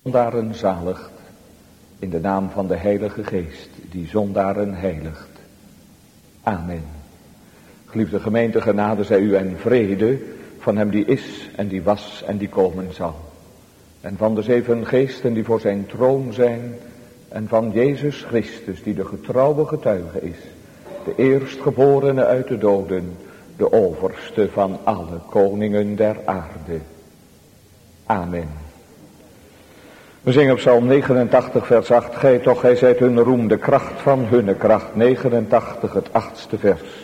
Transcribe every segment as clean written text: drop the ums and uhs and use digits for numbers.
zondaren zaligt, in de naam van de Heilige Geest, die zondaren heiligt. Amen. Geliefde gemeente, genade zij u en vrede van hem die is en die was en die komen zal. En van de 7 geesten die voor zijn troon zijn en van Jezus Christus die de getrouwe getuige is, de eerstgeborene uit de doden, de overste van alle koningen der aarde. Amen. We zingen op Psalm 89 vers 8. Gij zijt hun roem, de kracht van hunne kracht. 89, het 8e vers.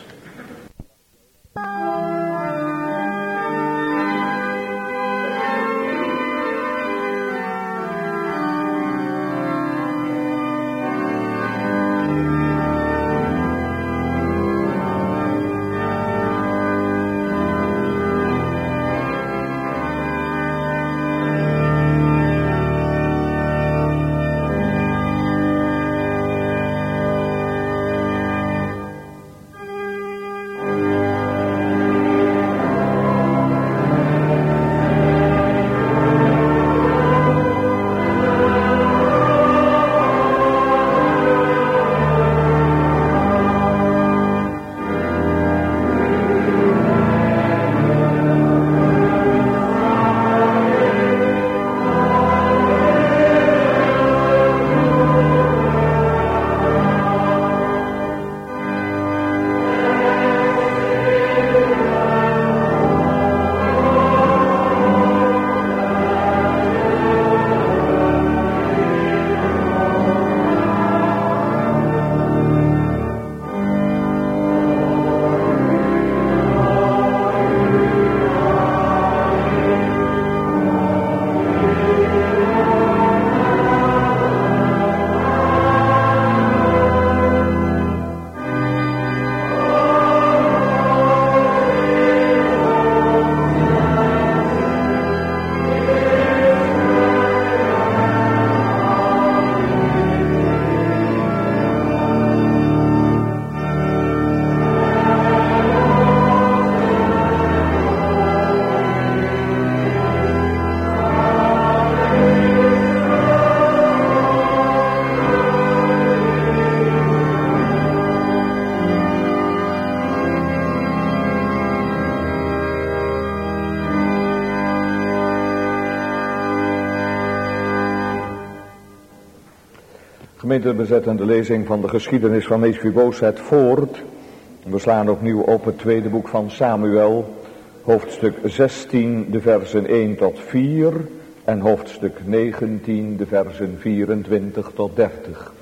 Gemeente, we zetten de lezing van de geschiedenis van Mephibosheth voort. We slaan opnieuw op het tweede boek van Samuel, hoofdstuk 16, de versen 1 tot 4 en hoofdstuk 19, de versen 24 tot 30.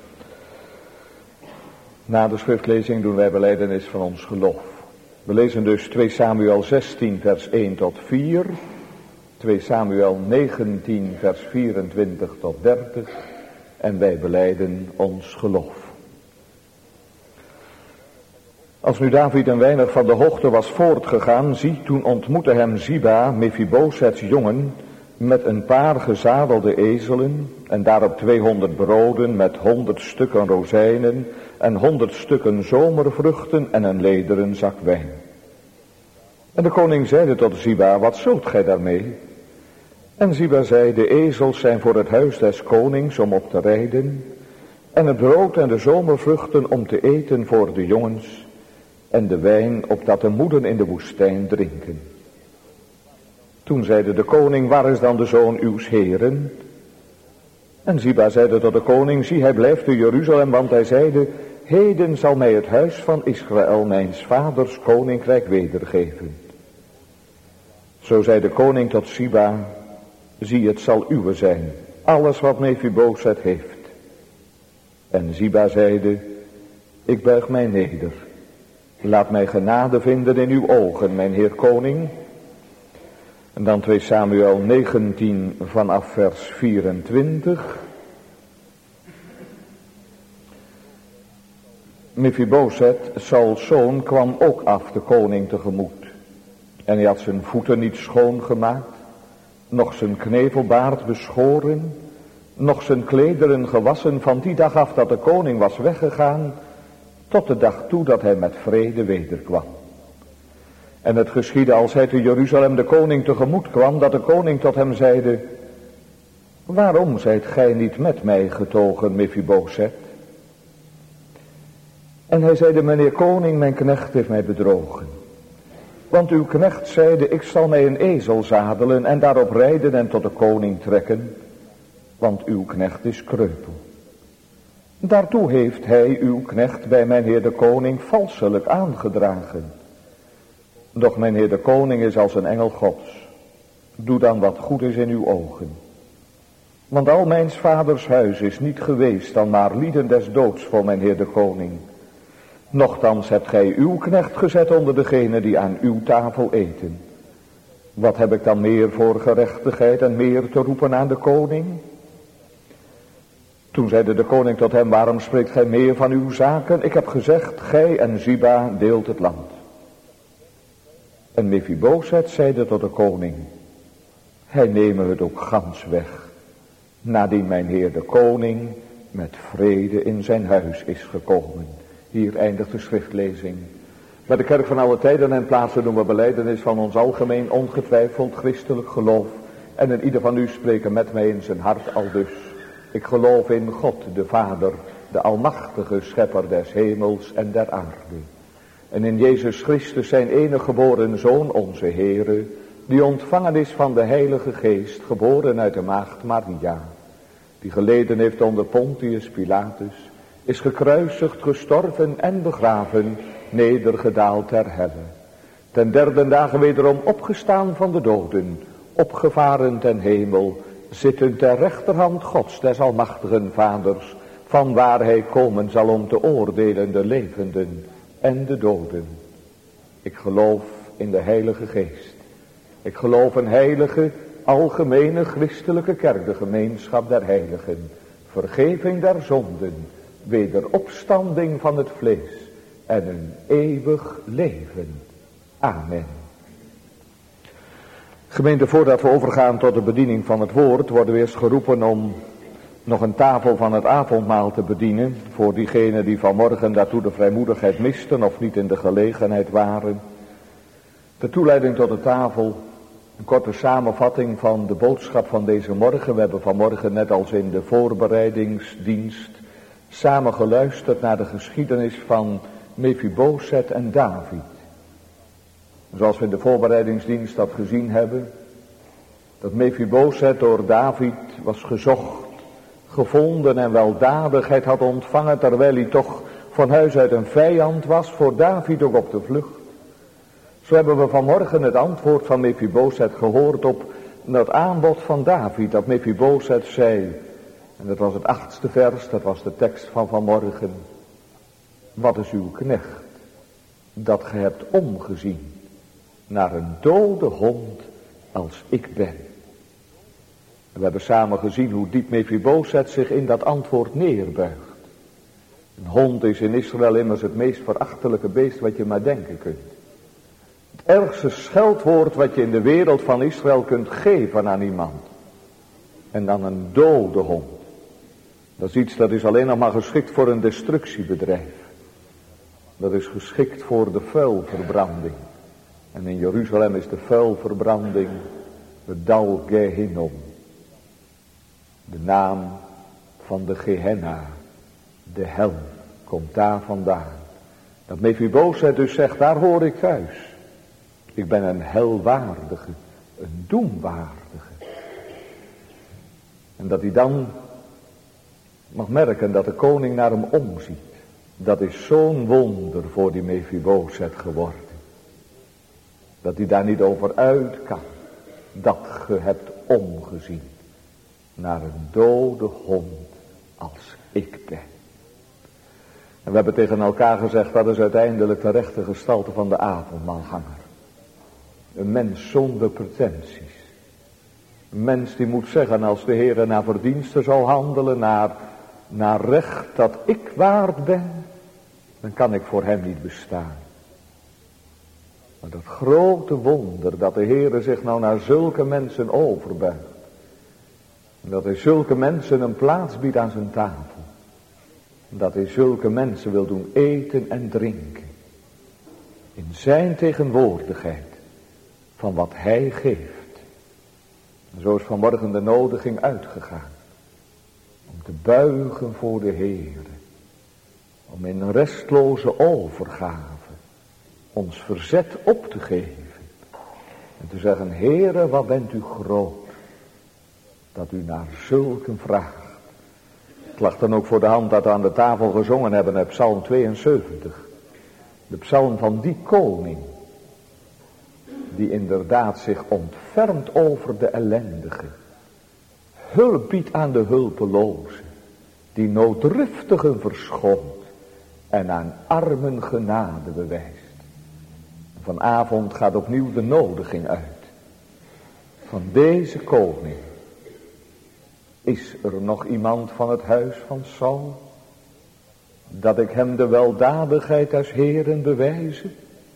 Na de schriftlezing doen wij belijdenis van ons geloof. We lezen dus 2 Samuel 16, vers 1 tot 4, 2 Samuel 19, vers 24 tot 30 en wij belijden ons geloof. Als nu David een weinig van de hoogte was voortgegaan, zie, toen ontmoette hem Ziba, Mephibosheths jongen, met een paar gezadelde ezelen en daarop 200 broden met 100 stukken rozijnen en 100 stukken zomervruchten en een lederen zak wijn. En de koning zeide tot Ziba, wat zult gij daarmee? En Ziba zei, de ezels zijn voor het huis des konings om op te rijden, en het brood en de zomervruchten om te eten voor de jongens, en de wijn opdat de moeden in de woestijn drinken. Toen zeide de koning, waar is dan de zoon uws heren? En Ziba zeide tot de koning, zie, hij blijft te Jeruzalem, want hij zeide, heden zal mij het huis van Israël mijns vaders koninkrijk wedergeven. Zo zei de koning tot Ziba, zie, het zal uwe zijn, alles wat Mephibosheth heeft. En Ziba zeide, ik buig mij neder. Laat mij genade vinden in uw ogen, mijn heer koning. En dan 2 Samuel 19 vanaf vers 24. Mephibosheth, Sauls zoon, kwam ook af de koning tegemoet. En hij had zijn voeten niet schoongemaakt, nog zijn knevelbaard beschoren, nog zijn klederen gewassen van die dag af dat de koning was weggegaan, tot de dag toe dat hij met vrede wederkwam. En het geschiedde als hij te Jeruzalem de koning tegemoet kwam, dat de koning tot hem zeide, waarom zijt gij niet met mij getogen, Mephiboset? En hij zeide, meneer koning, mijn knecht heeft mij bedrogen. Want uw knecht zeide, ik zal mij een ezel zadelen en daarop rijden en tot de koning trekken, want uw knecht is kreupel. Daartoe heeft hij, uw knecht, bij mijn heer de koning valselijk aangedragen. Doch mijn heer de koning is als een engel Gods. Doe dan wat goed is in uw ogen. Want al mijns vaders huis is niet geweest dan maar lieden des doods voor mijn heer de koning. Nochtans hebt gij uw knecht gezet onder degenen die aan uw tafel eten. Wat heb ik dan meer voor gerechtigheid en meer te roepen aan de koning? Toen zeide de koning tot hem, waarom spreekt gij meer van uw zaken? Ik heb gezegd, gij en Ziba deelt het land. En Mephiboset zeide tot de koning, hij neme het ook gans weg, nadien mijn heer de koning met vrede in zijn huis is gekomen. Hier eindigt de schriftlezing. Met de kerk van alle tijden en plaatsen doen we belijdenis van ons algemeen ongetwijfeld christelijk geloof. En in ieder van u spreken met mij in zijn hart aldus. Ik geloof in God de Vader, de almachtige schepper des hemels en der aarde. En in Jezus Christus zijn enige geboren Zoon, onze Heere, die ontvangen is van de Heilige Geest, geboren uit de maagd Maria. Die geleden heeft onder Pontius Pilatus, is gekruisigd, gestorven en begraven, nedergedaald ter helle. Ten derde dagen wederom opgestaan van de doden, opgevaren ten hemel, zittend ter rechterhand Gods des almachtigen Vaders, van waar hij komen zal om te oordelen de levenden en de doden. Ik geloof in de Heilige Geest. Ik geloof een heilige, algemene christelijke kerk, de gemeenschap der heiligen, vergeving der zonden, wederopstanding van het vlees en een eeuwig leven. Amen. Gemeente, voordat we overgaan tot de bediening van het woord, worden we eerst geroepen om nog een tafel van het avondmaal te bedienen, voor diegenen die vanmorgen daartoe de vrijmoedigheid misten of niet in de gelegenheid waren. De toeleiding tot de tafel, een korte samenvatting van de boodschap van deze morgen. We hebben vanmorgen, net als in de voorbereidingsdienst, samen geluisterd naar de geschiedenis van Mephiboset en David. Zoals we in de voorbereidingsdienst dat gezien hebben, dat Mephiboset door David was gezocht, gevonden en weldadigheid had ontvangen, terwijl hij toch van huis uit een vijand was, voor David ook op de vlucht. Zo hebben we vanmorgen het antwoord van Mephiboset gehoord op dat aanbod van David, dat Mephiboset zei, en dat was het 8e vers, dat was de tekst van vanmorgen. Wat is uw knecht, dat ge hebt omgezien naar een dode hond als ik ben. En we hebben samen gezien hoe diep Mephiboset zich in dat antwoord neerbuigt. Een hond is in Israël immers het meest verachtelijke beest wat je maar denken kunt. Het ergste scheldwoord wat je in de wereld van Israël kunt geven aan iemand. En dan een dode hond. Dat is iets dat is alleen nog maar geschikt voor een destructiebedrijf. Dat is geschikt voor de vuilverbranding. En in Jeruzalem is de vuilverbranding de Dal Gehinnom. De naam van de Gehenna, de hel, komt daar vandaan. Dat Mephiboset dus zegt, daar hoor ik thuis. Ik ben een helwaardige, een doemwaardige. En dat hij dan mag merken dat de koning naar hem omziet. Dat is zo'n wonder voor die Mephiboset geworden. Dat hij daar niet over uit kan. Dat ge hebt omgezien naar een dode hond als ik ben. En we hebben tegen elkaar gezegd, dat is uiteindelijk de rechte gestalte van de avondmaalganger. Een mens zonder pretenties. Een mens die moet zeggen, als de Heer naar verdiensten zal handelen, naar recht dat ik waard ben, dan kan ik voor hem niet bestaan. Maar dat grote wonder dat de Heer zich nou naar zulke mensen overbuigt. En dat hij zulke mensen een plaats biedt aan zijn tafel. En dat hij zulke mensen wil doen eten en drinken. In zijn tegenwoordigheid van wat hij geeft. Zo is vanmorgen de nodiging uitgegaan. Om te buigen voor de Heere. Om in restloze overgave ons verzet op te geven. En te zeggen, Heere, wat bent u groot. Dat u naar zulken vraagt. Het lag dan ook voor de hand dat we aan de tafel gezongen hebben uit Psalm 72. De psalm van die koning. Die inderdaad zich ontfermt over de ellendige. Hulp biedt aan de hulpelozen. Die nooddriftigen verschoont. En aan armen genade bewijst. Vanavond gaat opnieuw de nodiging uit. Van deze koning. Is er nog iemand van het huis van Saul? Dat ik hem de weldadigheid als Heeren bewijzen?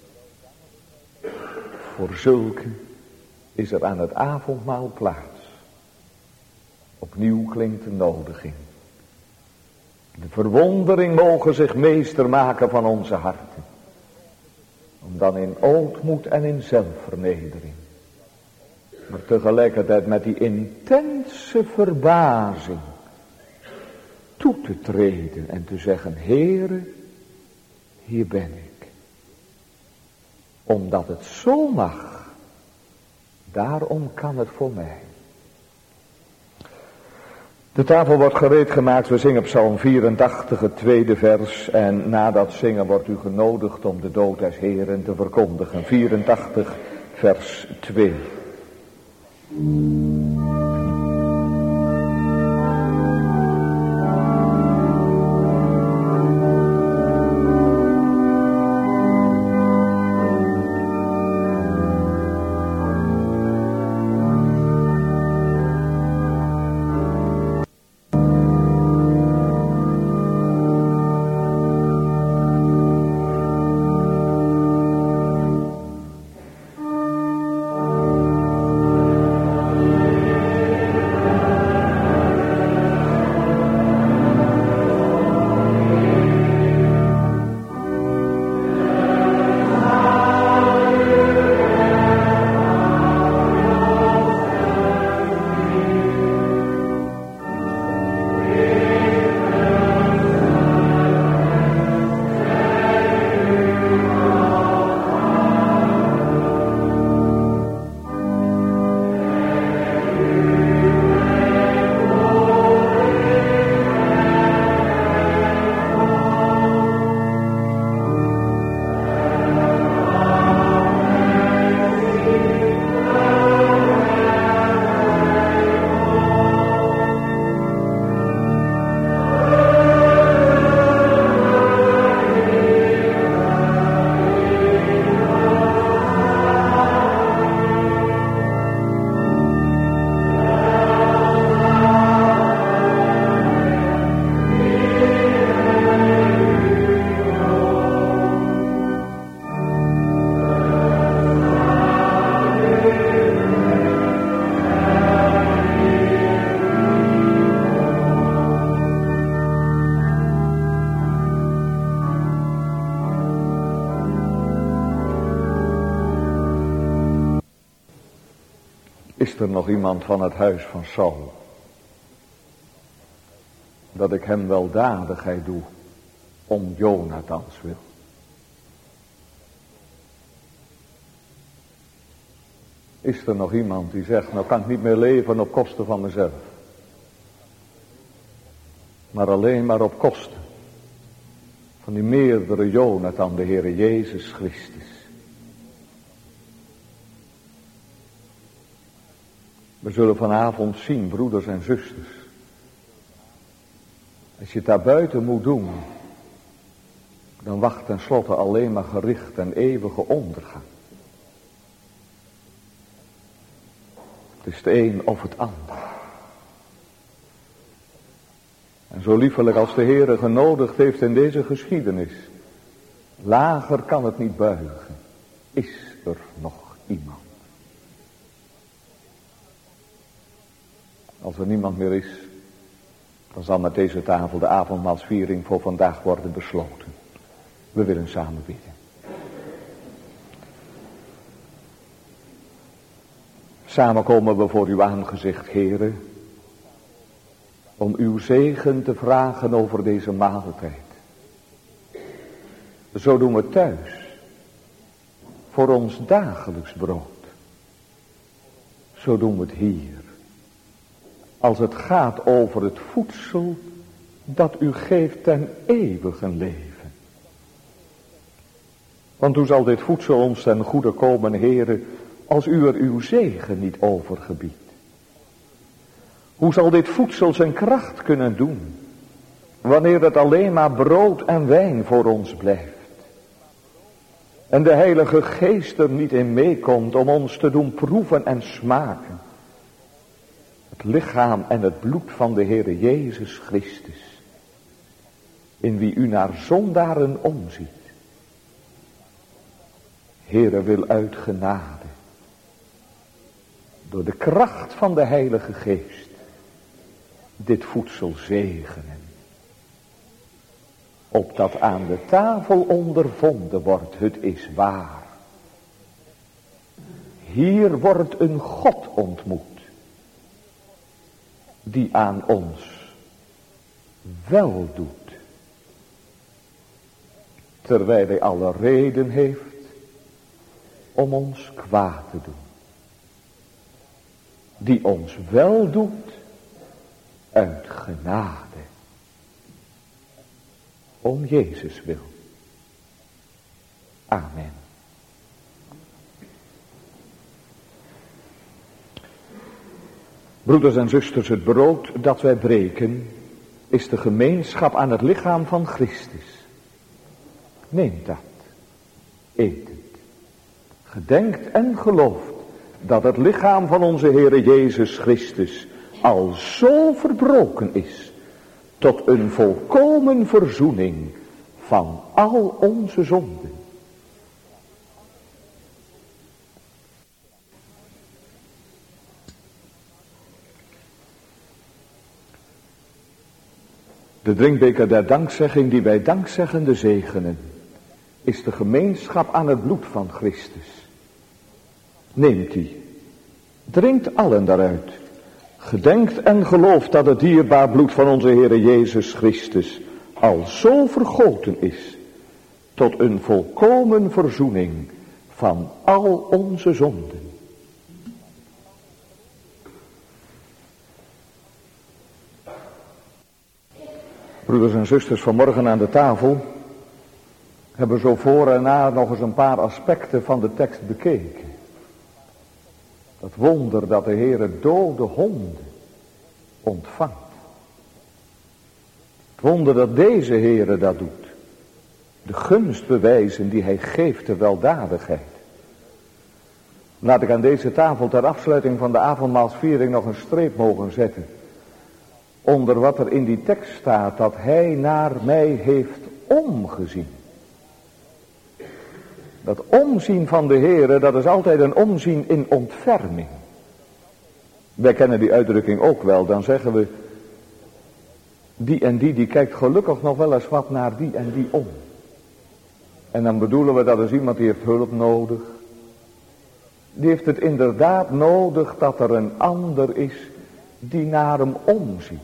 Voor zulke is er aan het avondmaal plaats. Opnieuw klinkt de nodiging. De verwondering mogen zich meester maken van onze harten. Om dan in ootmoed en in zelfvernedering. Maar tegelijkertijd met die intense verbazing. Toe te treden en te zeggen, Heere, hier ben ik. Omdat het zo mag. Daarom kan het voor mij. De tafel wordt gereed gemaakt. We zingen Psalm 84, het tweede vers. En na dat zingen wordt u genodigd om de dood des Heeren te verkondigen. 84, vers 2. Is er nog iemand van het huis van Saul? Dat ik hem weldadigheid doe om Jonathans wil. Is er nog iemand die zegt, nou kan ik niet meer leven op kosten van mezelf. Maar alleen maar op kosten van die meerdere Jonathan, de Heere Jezus Christus. We zullen vanavond zien, broeders en zusters. Als je het daar buiten moet doen, dan wacht tenslotte alleen maar gericht en eeuwige ondergang. Het is het een of het ander. En zo liefelijk als de Heere genodigd heeft in deze geschiedenis, lager kan het niet buigen. Is er nog iemand? Als er niemand meer is, dan zal met deze tafel de avondmaalsviering voor vandaag worden besloten. We willen samen bidden. Samen komen we voor uw aangezicht, Heere, om uw zegen te vragen over deze maaltijd. Zo doen we thuis, voor ons dagelijks brood. Zo doen we het hier, als het gaat over het voedsel dat u geeft ten eeuwige leven. Want hoe zal dit voedsel ons ten goede komen, Heere, als u er uw zegen niet over gebiedt? Hoe zal dit voedsel zijn kracht kunnen doen, wanneer het alleen maar brood en wijn voor ons blijft? En de Heilige Geest er niet in meekomt om ons te doen proeven en smaken. Het lichaam en het bloed van de Heere Jezus Christus, in wie u naar zondaren omziet. Heere, wil uit genade, door de kracht van de Heilige Geest, dit voedsel zegenen. Opdat aan de tafel ondervonden wordt, het is waar. Hier wordt een God ontmoet, die aan ons wel doet, terwijl hij alle reden heeft om ons kwaad te doen. Die ons wel doet uit genade. Om Jezus wil. Amen. Broeders en zusters, het brood dat wij breken is de gemeenschap aan het lichaam van Christus. Neemt dat. Eet het. Gedenkt en gelooft dat het lichaam van onze Heere Jezus Christus al zo verbroken is tot een volkomen verzoening van al onze zonden. De drinkbeker der dankzegging die wij dankzeggende zegenen, is de gemeenschap aan het bloed van Christus. Neemt die, drinkt allen daaruit. Gedenkt en gelooft dat het dierbaar bloed van onze Heere Jezus Christus al zo vergoten is tot een volkomen verzoening van al onze zonden. Broeders en zusters, vanmorgen aan de tafel hebben zo voor en na nog eens een paar aspecten van de tekst bekeken. Het wonder dat de Heere dode honden ontvangt. Het wonder dat deze Heere dat doet. De gunst bewijzen die hij geeft, de weldadigheid. Laat ik aan deze tafel ter afsluiting van de avondmaalsviering nog een streep mogen zetten. Onder wat er in die tekst staat, dat hij naar mij heeft omgezien. Dat omzien van de Heere, dat is altijd een omzien in ontferming. Wij kennen die uitdrukking ook wel, dan zeggen we, die en die kijkt gelukkig nog wel eens wat naar die en die om. En dan bedoelen we dat is iemand die heeft hulp nodig. Die heeft het inderdaad nodig dat er een ander is die naar hem omziet.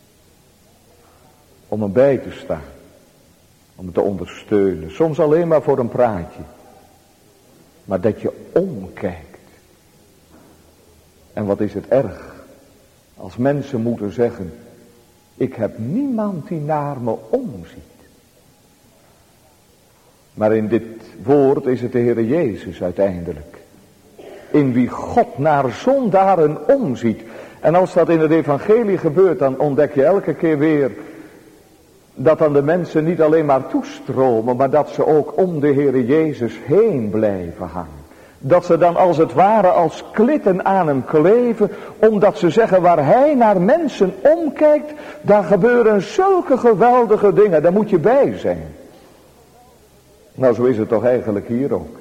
Om hem bij te staan. Om hem te ondersteunen. Soms alleen maar voor een praatje. Maar dat je omkijkt. En wat is het erg. Als mensen moeten zeggen. Ik heb niemand die naar me omziet. Maar in dit woord is het de Heere Jezus uiteindelijk. In wie God naar zondaren omziet. En als dat in het evangelie gebeurt, dan ontdek je elke keer weer dat dan de mensen niet alleen maar toestromen, maar dat ze ook om de Heere Jezus heen blijven hangen. Dat ze dan als het ware als klitten aan hem kleven, omdat ze zeggen waar hij naar mensen omkijkt, daar gebeuren zulke geweldige dingen, daar moet je bij zijn. Nou, zo is het toch eigenlijk hier ook.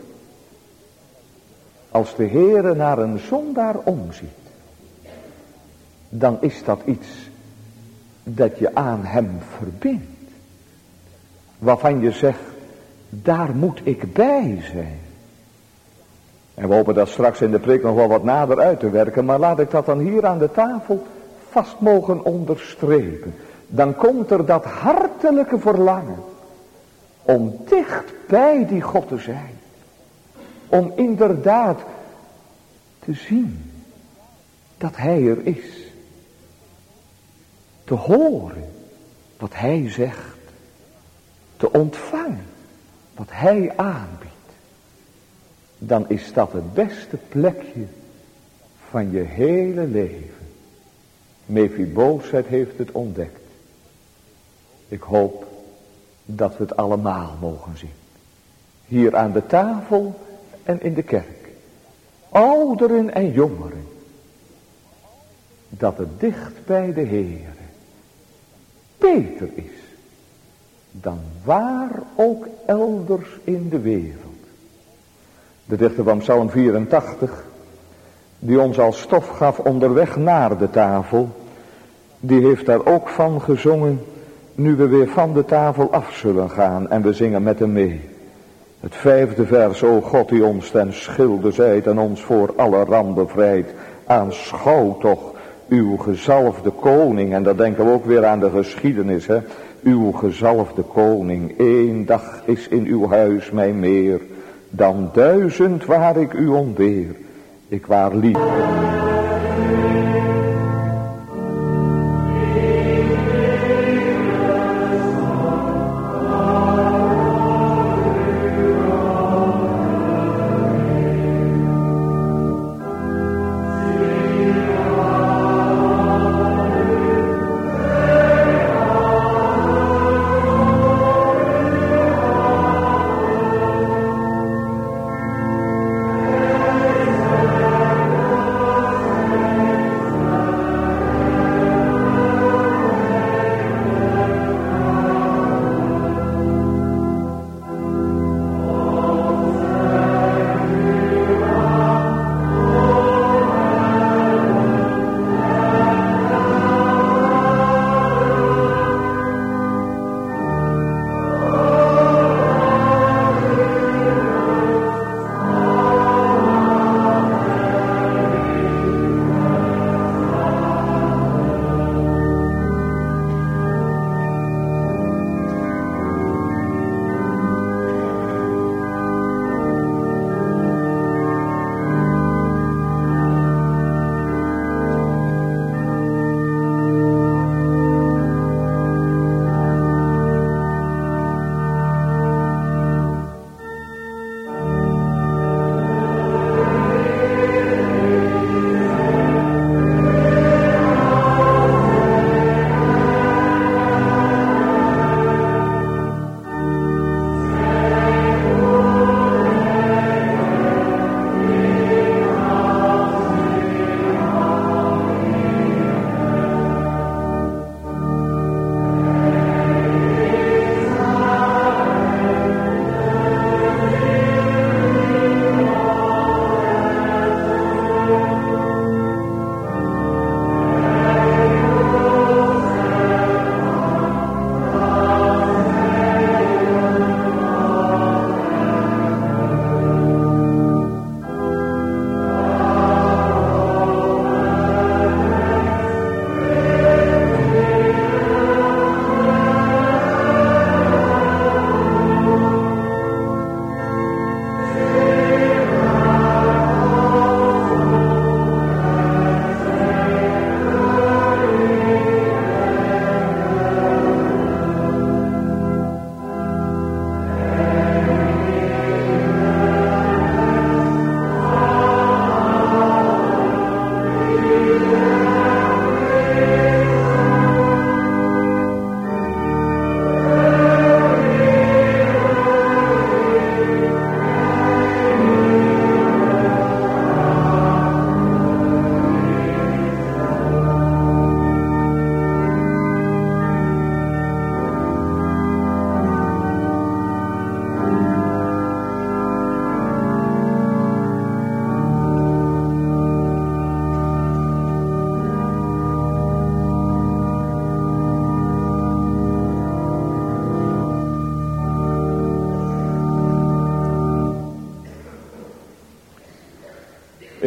Als de Heere naar een zondaar omziet, dan is dat iets dat je aan hem verbindt. Waarvan je zegt, daar moet ik bij zijn. En we hopen dat straks in de preek nog wel wat nader uit te werken. Maar laat ik dat dan hier aan de tafel vast mogen onderstrepen. Dan komt er dat hartelijke verlangen. Om dicht bij die God te zijn. Om inderdaad te zien dat Hij er is. Te horen wat Hij zegt. Te ontvangen wat Hij aanbiedt. Dan is dat het beste plekje van je hele leven. Mephibosheth heeft het ontdekt. Ik hoop dat we het allemaal mogen zien. Hier aan de tafel en in de kerk. Ouderen en jongeren. Dat het dicht bij de Heere beter is dan waar ook elders in de wereld. De dichter van Psalm 84, die ons als stof gaf onderweg naar de tafel, die heeft daar ook van gezongen, nu we weer van de tafel af zullen gaan, en we zingen met hem mee. Het 5e vers, o God die ons ten schilde zijt en ons voor alle ramp bevrijdt, aanschouw toch uw gezalfde koning. En dan denken we ook weer aan de geschiedenis, hè. Uw gezalfde koning, 1 dag is in uw huis mij meer dan 1000 waar ik u ontbeer. Ik waar lief.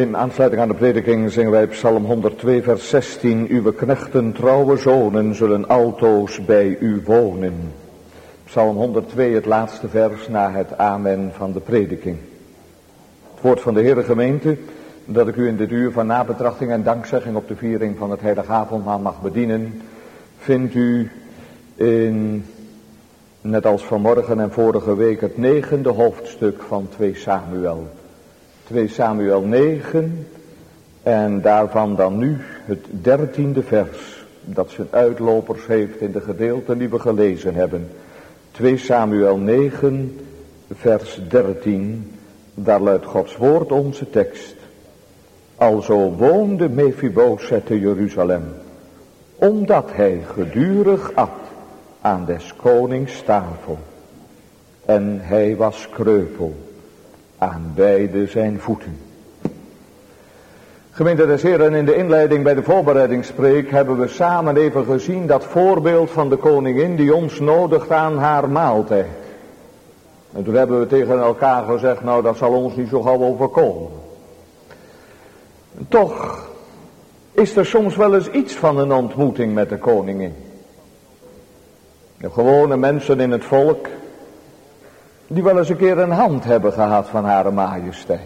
In aansluiting aan de prediking zingen wij Psalm 102 vers 16. Uw knechten trouwe zonen zullen altoos bij u wonen. Psalm 102, het laatste vers na het amen van de prediking. Het woord van de Heere gemeente, dat ik u in dit uur van nabetrachting en dankzegging op de viering van het Heilige Avondmaal mag bedienen, vindt u in, net als vanmorgen en vorige week, het 9e hoofdstuk van 2 Samuel. 2 Samuel 9 en daarvan dan nu het 13e vers, dat zijn uitlopers heeft in de gedeelten die we gelezen hebben. 2 Samuel 9 vers 13, daar luidt Gods woord onze tekst. Alzo woonde Mephiboset te Jeruzalem, omdat hij gedurig at aan des konings tafel. En hij was kreupel aan beide zijn voeten. Gemeente des Heren, in de inleiding bij de voorbereidingspreek hebben we samen even gezien dat voorbeeld van de koningin die ons nodigt aan haar maaltijd. En toen hebben we tegen elkaar gezegd, nou dat zal ons niet zo gauw overkomen. Toch is er soms wel eens iets van een ontmoeting met de koningin. De gewone mensen in het volk, die wel eens een keer een hand hebben gehad van Hare Majesteit.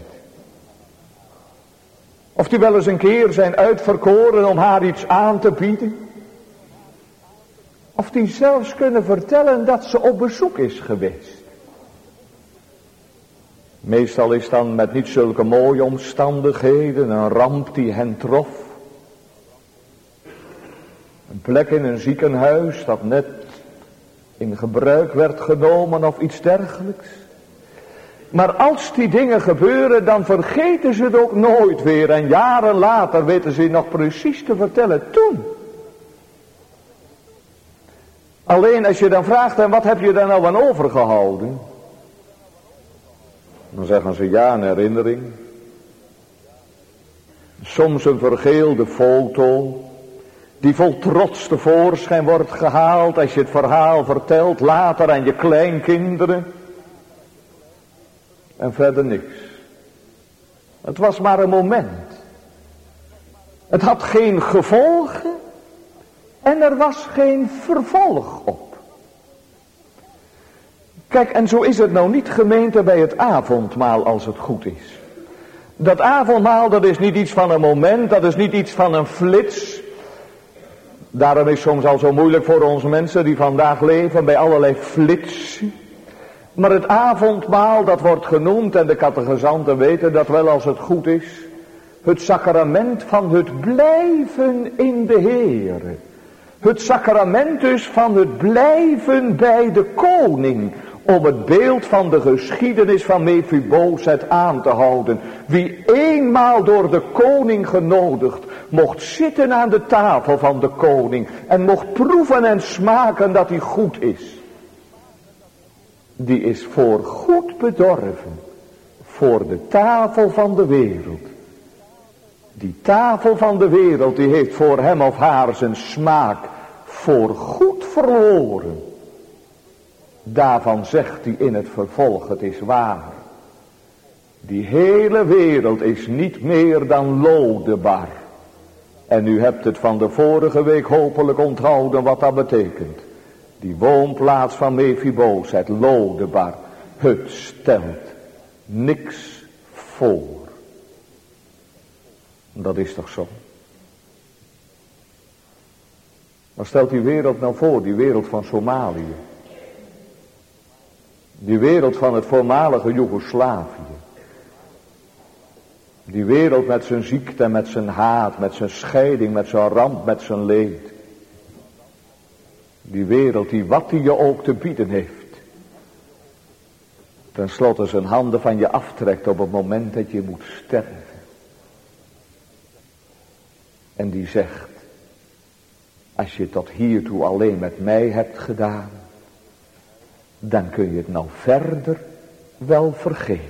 Of die wel eens een keer zijn uitverkoren om haar iets aan te bieden. Of die zelfs kunnen vertellen dat ze op bezoek is geweest. Meestal is dan met niet zulke mooie omstandigheden, een ramp die hen trof. Een plek in een ziekenhuis dat net in gebruik werd genomen of iets dergelijks. Maar als die dingen gebeuren, dan vergeten ze het ook nooit weer. En jaren later weten ze nog precies te vertellen, toen. Alleen als je dan vraagt, en wat heb je daar nou aan overgehouden? Dan zeggen ze ja, een herinnering. Soms een vergeelde foto, die vol trots tevoorschijn wordt gehaald als je het verhaal vertelt later aan je kleinkinderen. En verder niks. Het was maar een moment. Het had geen gevolgen en er was geen vervolg op. Kijk, en zo is het nou niet, gemeente, bij het avondmaal als het goed is. Dat avondmaal, dat is niet iets van een moment, dat is niet iets van een flits. Daarom is het soms al zo moeilijk voor onze mensen die vandaag leven bij allerlei flitsen. Maar het avondmaal, dat wordt genoemd, en de catechizanten weten dat wel als het goed is, het sacrament van het blijven in de Heere. Het sacrament dus van het blijven bij de koning, om het beeld van de geschiedenis van Mephiboset aan te houden. Wie eenmaal door de koning genodigd mocht zitten aan de tafel van de koning en mocht proeven en smaken dat hij goed is, die is voor goed bedorven voor de tafel van de wereld. Die tafel van de wereld, die heeft voor hem of haar zijn smaak voor goed verloren. Daarvan zegt hij in het vervolg, het is waar. Die hele wereld is niet meer dan Lodebar. En u hebt het van de vorige week hopelijk onthouden wat dat betekent. Die woonplaats van Mephiboset, Lodebar, het stelt niks voor. Dat is toch zo? Wat stelt die wereld nou voor, die wereld van Somalië? Die wereld van het voormalige Joegoslavië. Die wereld met zijn ziekte, met zijn haat, met zijn scheiding, met zijn ramp, met zijn leed. Die wereld die wat die je ook te bieden heeft, ten slotte zijn handen van je aftrekt op het moment dat je moet sterven. En die zegt, als je tot hiertoe alleen met mij hebt gedaan, dan kun je het nou verder wel vergeten.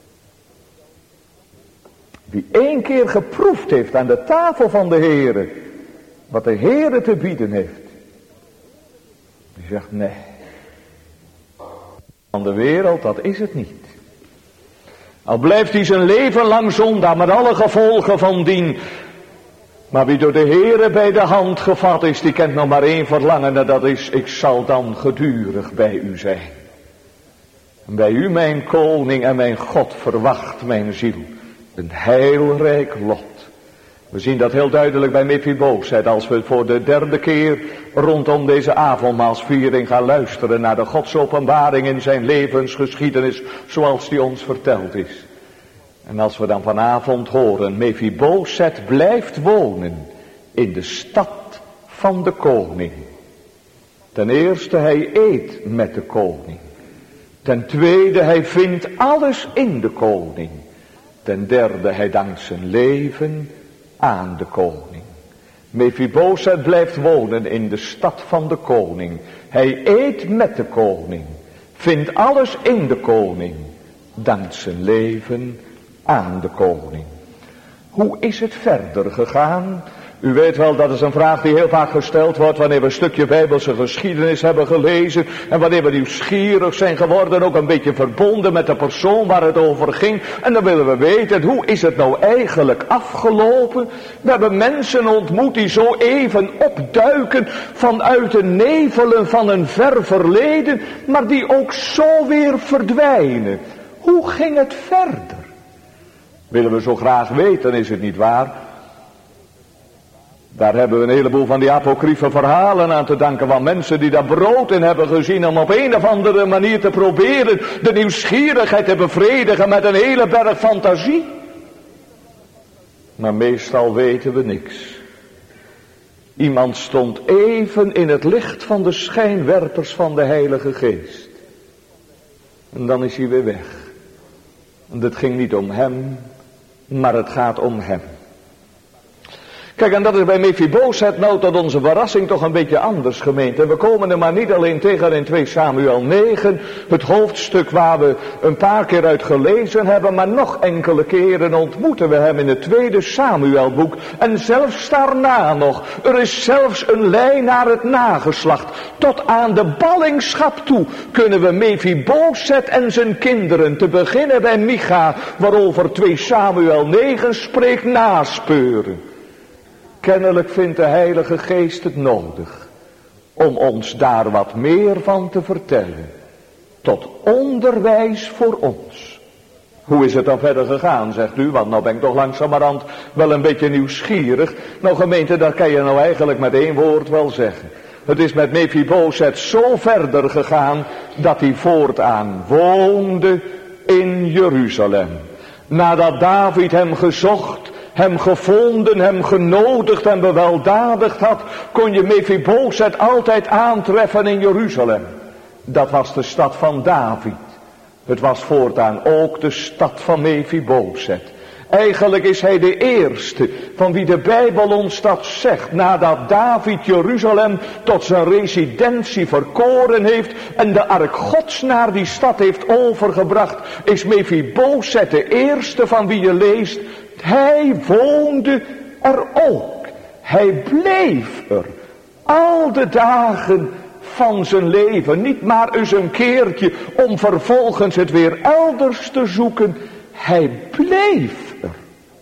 Wie 1 keer geproefd heeft aan de tafel van de Heere, wat de Heere te bieden heeft, die zegt nee, van de wereld, dat is het niet. Al blijft hij zijn leven lang zondaar met alle gevolgen van dien. Maar wie door de Heere bij de hand gevat is, die kent nog maar één verlangen. En dat is, ik zal dan gedurig bij u zijn. En bij u, mijn koning en mijn God, verwacht mijn ziel een heilrijk lot. We zien dat heel duidelijk bij Mephiboset, als we voor de derde keer rondom deze avondmaalsviering gaan luisteren naar de Godsopenbaring in zijn levensgeschiedenis, zoals die ons verteld is. En als we dan vanavond horen, Mephiboset blijft wonen in de stad van de koning. Ten eerste, hij eet met de koning. Ten tweede, hij vindt alles in de koning. Ten derde, hij dankt zijn leven aan de koning. Mephiboset blijft wonen in de stad van de koning. Hij eet met de koning. Vindt alles in de koning. Dankt zijn leven aan de koning. Hoe is het verder gegaan? U weet wel, dat is een vraag die heel vaak gesteld wordt wanneer we een stukje Bijbelse geschiedenis hebben gelezen. En wanneer we nieuwsgierig zijn geworden, ook een beetje verbonden met de persoon waar het over ging. En dan willen we weten, hoe is het nou eigenlijk afgelopen? We hebben mensen ontmoet die zo even opduiken vanuit de nevelen van een ver verleden, maar die ook zo weer verdwijnen. Hoe ging het verder? Willen we zo graag weten, is het niet waar? Daar hebben we een heleboel van die apocryfe verhalen aan te danken van mensen die daar brood in hebben gezien om op een of andere manier te proberen de nieuwsgierigheid te bevredigen met een hele berg fantasie. Maar meestal weten we niks. Iemand stond even in het licht van de schijnwerpers van de Heilige Geest. En dan is hij weer weg. En het ging niet om hem, maar het gaat om hem. Kijk, en dat is bij Mephiboset nou tot onze verrassing toch een beetje anders, gemeente. En we komen er maar niet alleen tegen in 2 Samuel 9, het hoofdstuk waar we een paar keer uit gelezen hebben, maar nog enkele keren ontmoeten we hem in het 2 Samuelboek. En zelfs daarna nog, er is zelfs een lijn naar het nageslacht. Tot aan de ballingschap toe kunnen we Mephiboset en zijn kinderen, te beginnen bij Micha, waarover 2 Samuel 9 spreekt, naspeuren. Kennelijk vindt de Heilige Geest het nodig om ons daar wat meer van te vertellen. Tot onderwijs voor ons. Hoe is het dan verder gegaan, zegt u? Want nou ben ik toch langzamerhand wel een beetje nieuwsgierig. Nou gemeente, dat kan je nou eigenlijk met 1 woord wel zeggen. Het is met Mephiboset zo verder gegaan dat hij voortaan woonde in Jeruzalem. Nadat David hem gezocht, hem gevonden, hem genodigd en beweldadigd had, kon je Mephiboset altijd aantreffen in Jeruzalem. Dat was de stad van David. Het was voortaan ook de stad van Mephiboset. Eigenlijk is hij de eerste van wie de Bijbel ons dat zegt. Nadat David Jeruzalem tot zijn residentie verkoren heeft en de ark Gods naar die stad heeft overgebracht, is Mephiboset de eerste van wie je leest. Hij woonde er ook. Hij bleef er. Al de dagen van zijn leven. Niet maar eens een keertje om vervolgens het weer elders te zoeken. Hij bleef er.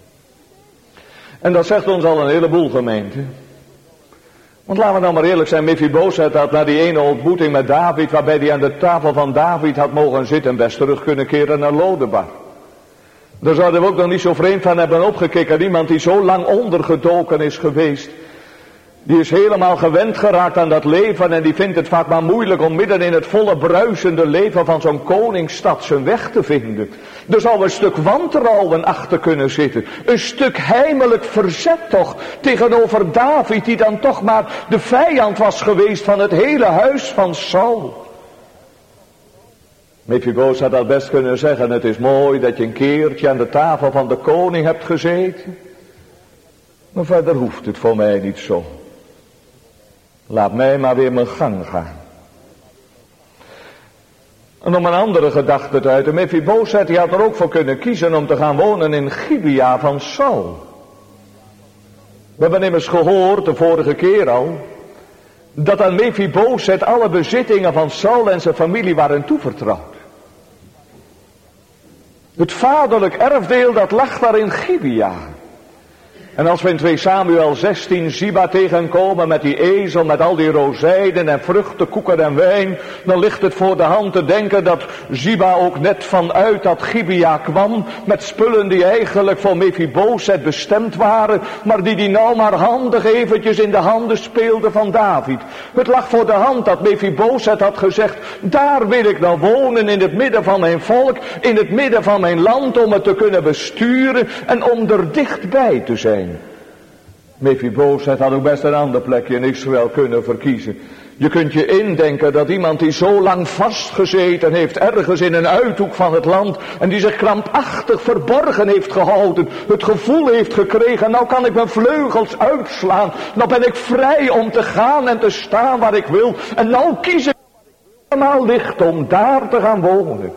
En dat zegt ons al een heleboel, gemeente. Want laten we nou maar eerlijk zijn, Mephiboset had na die ene ontmoeting met David, waarbij hij aan de tafel van David had mogen zitten, best terug kunnen keren naar Lodebar. Daar zouden we ook nog niet zo vreemd van hebben opgekeken. Iemand die zo lang ondergedoken is geweest. Die is helemaal gewend geraakt aan dat leven. En die vindt het vaak maar moeilijk om midden in het volle bruisende leven van zo'n koningsstad zijn weg te vinden. Er zou een stuk wantrouwen achter kunnen zitten. Een stuk heimelijk verzet toch tegenover David, die dan toch maar de vijand was geweest van het hele huis van Saul. Mephiboset had best kunnen zeggen, het is mooi dat je een keertje aan de tafel van de koning hebt gezeten. Maar verder hoeft het voor mij niet zo. Laat mij maar weer mijn gang gaan. En om een andere gedachte te uiten, Mephiboset die had er ook voor kunnen kiezen om te gaan wonen in Gibea van Saul. We hebben immers gehoord, de vorige keer al, dat aan Mephiboset alle bezittingen van Saul en zijn familie waren toevertrouwd. Het vaderlijk erfdeel dat lag daar in Gibea. En als we in 2 Samuel 16 Ziba tegenkomen met die ezel, met al die rozijnen en vruchten, koeken en wijn, dan ligt het voor de hand te denken dat Ziba ook net vanuit dat Gibea kwam, met spullen die eigenlijk voor Mephibosheth bestemd waren, maar die nou maar handig eventjes in de handen speelde van David. Het lag voor de hand dat Mephibosheth had gezegd, daar wil ik nou wonen, in het midden van mijn volk, in het midden van mijn land, om het te kunnen besturen en om er dichtbij te zijn. Mephibosheth had ook best een ander plekje in Israël kunnen verkiezen. Je kunt je indenken dat iemand die zo lang vastgezeten heeft ergens in een uithoek van het land en die zich krampachtig verborgen heeft gehouden, het gevoel heeft gekregen, nou kan ik mijn vleugels uitslaan, nou ben ik vrij om te gaan en te staan waar ik wil en nou kies ik allemaal licht om daar te gaan wonen.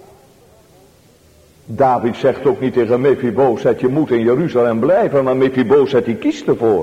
David zegt ook niet tegen Mephibosheth, je moet in Jeruzalem blijven, maar Mephibosheth die kiest ervoor.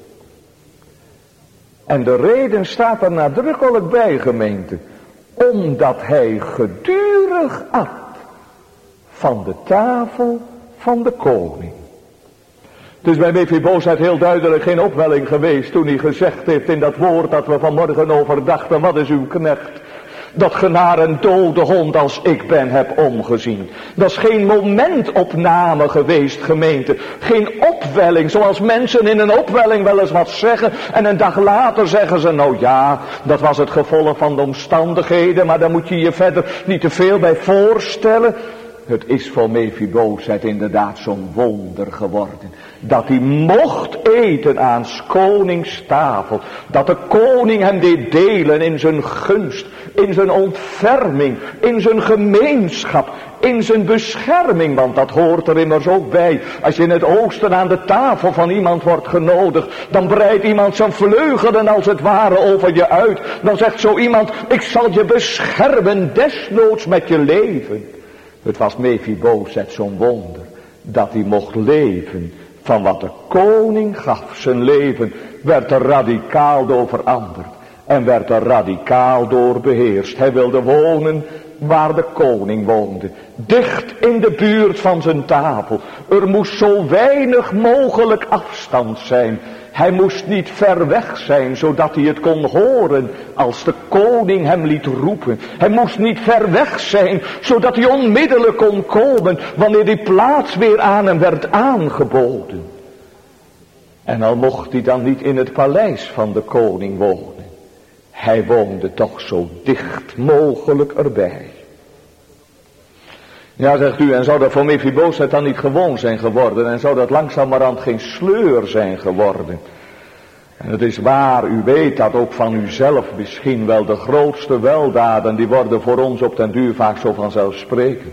En de reden staat er nadrukkelijk bij, gemeente, omdat hij gedurig at van de tafel van de koning. Het is bij Mephibosheth heel duidelijk geen opwelling geweest toen hij gezegd heeft in dat woord dat we vanmorgen overdachten, wat is uw knecht? Dat ge naar een dode hond als ik ben heb omgezien. Dat is geen momentopname geweest, gemeente. Geen opwelling, zoals mensen in een opwelling wel eens wat zeggen. En een dag later zeggen ze, nou ja, dat was het gevolg van de omstandigheden. Maar daar moet je je verder niet te veel bij voorstellen. Het is voor Mephibosheth inderdaad zo'n wonder geworden. Dat hij mocht eten aan 's konings tafel. Dat de koning hem deed delen in zijn gunst, in zijn ontferming, in zijn gemeenschap, in zijn bescherming. Want dat hoort er immers ook bij. Als je in het oosten aan de tafel van iemand wordt genodigd, dan breidt iemand zijn vleugelen als het ware over je uit. Dan zegt zo iemand, ik zal je beschermen, desnoods met je leven. Het was Mephibosheth zo'n wonder, dat hij mocht leven van wat de koning gaf. Zijn leven werd er radicaal door veranderd en werd er radicaal door beheerst. Hij wilde wonen waar de koning woonde, dicht in de buurt van zijn tafel. Er moest zo weinig mogelijk afstand zijn. Hij moest niet ver weg zijn, zodat hij het kon horen als de koning hem liet roepen. Hij moest niet ver weg zijn, zodat hij onmiddellijk kon komen wanneer die plaats weer aan hem werd aangeboden. En al mocht hij dan niet in het paleis van de koning wonen, hij woonde toch zo dicht mogelijk erbij. Ja, zegt u, en zou dat voor Mephibosheth dan niet gewoon zijn geworden? En zou dat langzamerhand geen sleur zijn geworden? En het is waar, u weet dat ook van uzelf misschien wel. De grootste weldaden, die worden voor ons op den duur vaak zo vanzelfsprekend.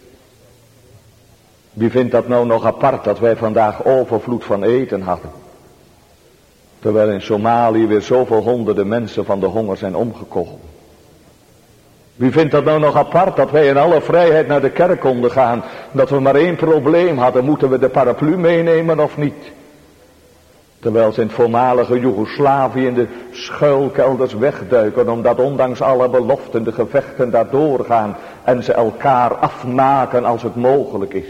Wie vindt dat nou nog apart, dat wij vandaag overvloed van eten hadden? Terwijl in Somalië weer zoveel honderden mensen van de honger zijn omgekomen. Wie vindt dat nou nog apart, dat wij in alle vrijheid naar de kerk konden gaan, dat we maar één probleem hadden, moeten we de paraplu meenemen of niet? Terwijl ze in het voormalige Joegoslavië in de schuilkelders wegduiken, omdat ondanks alle beloften de gevechten daar doorgaan en ze elkaar afmaken als het mogelijk is.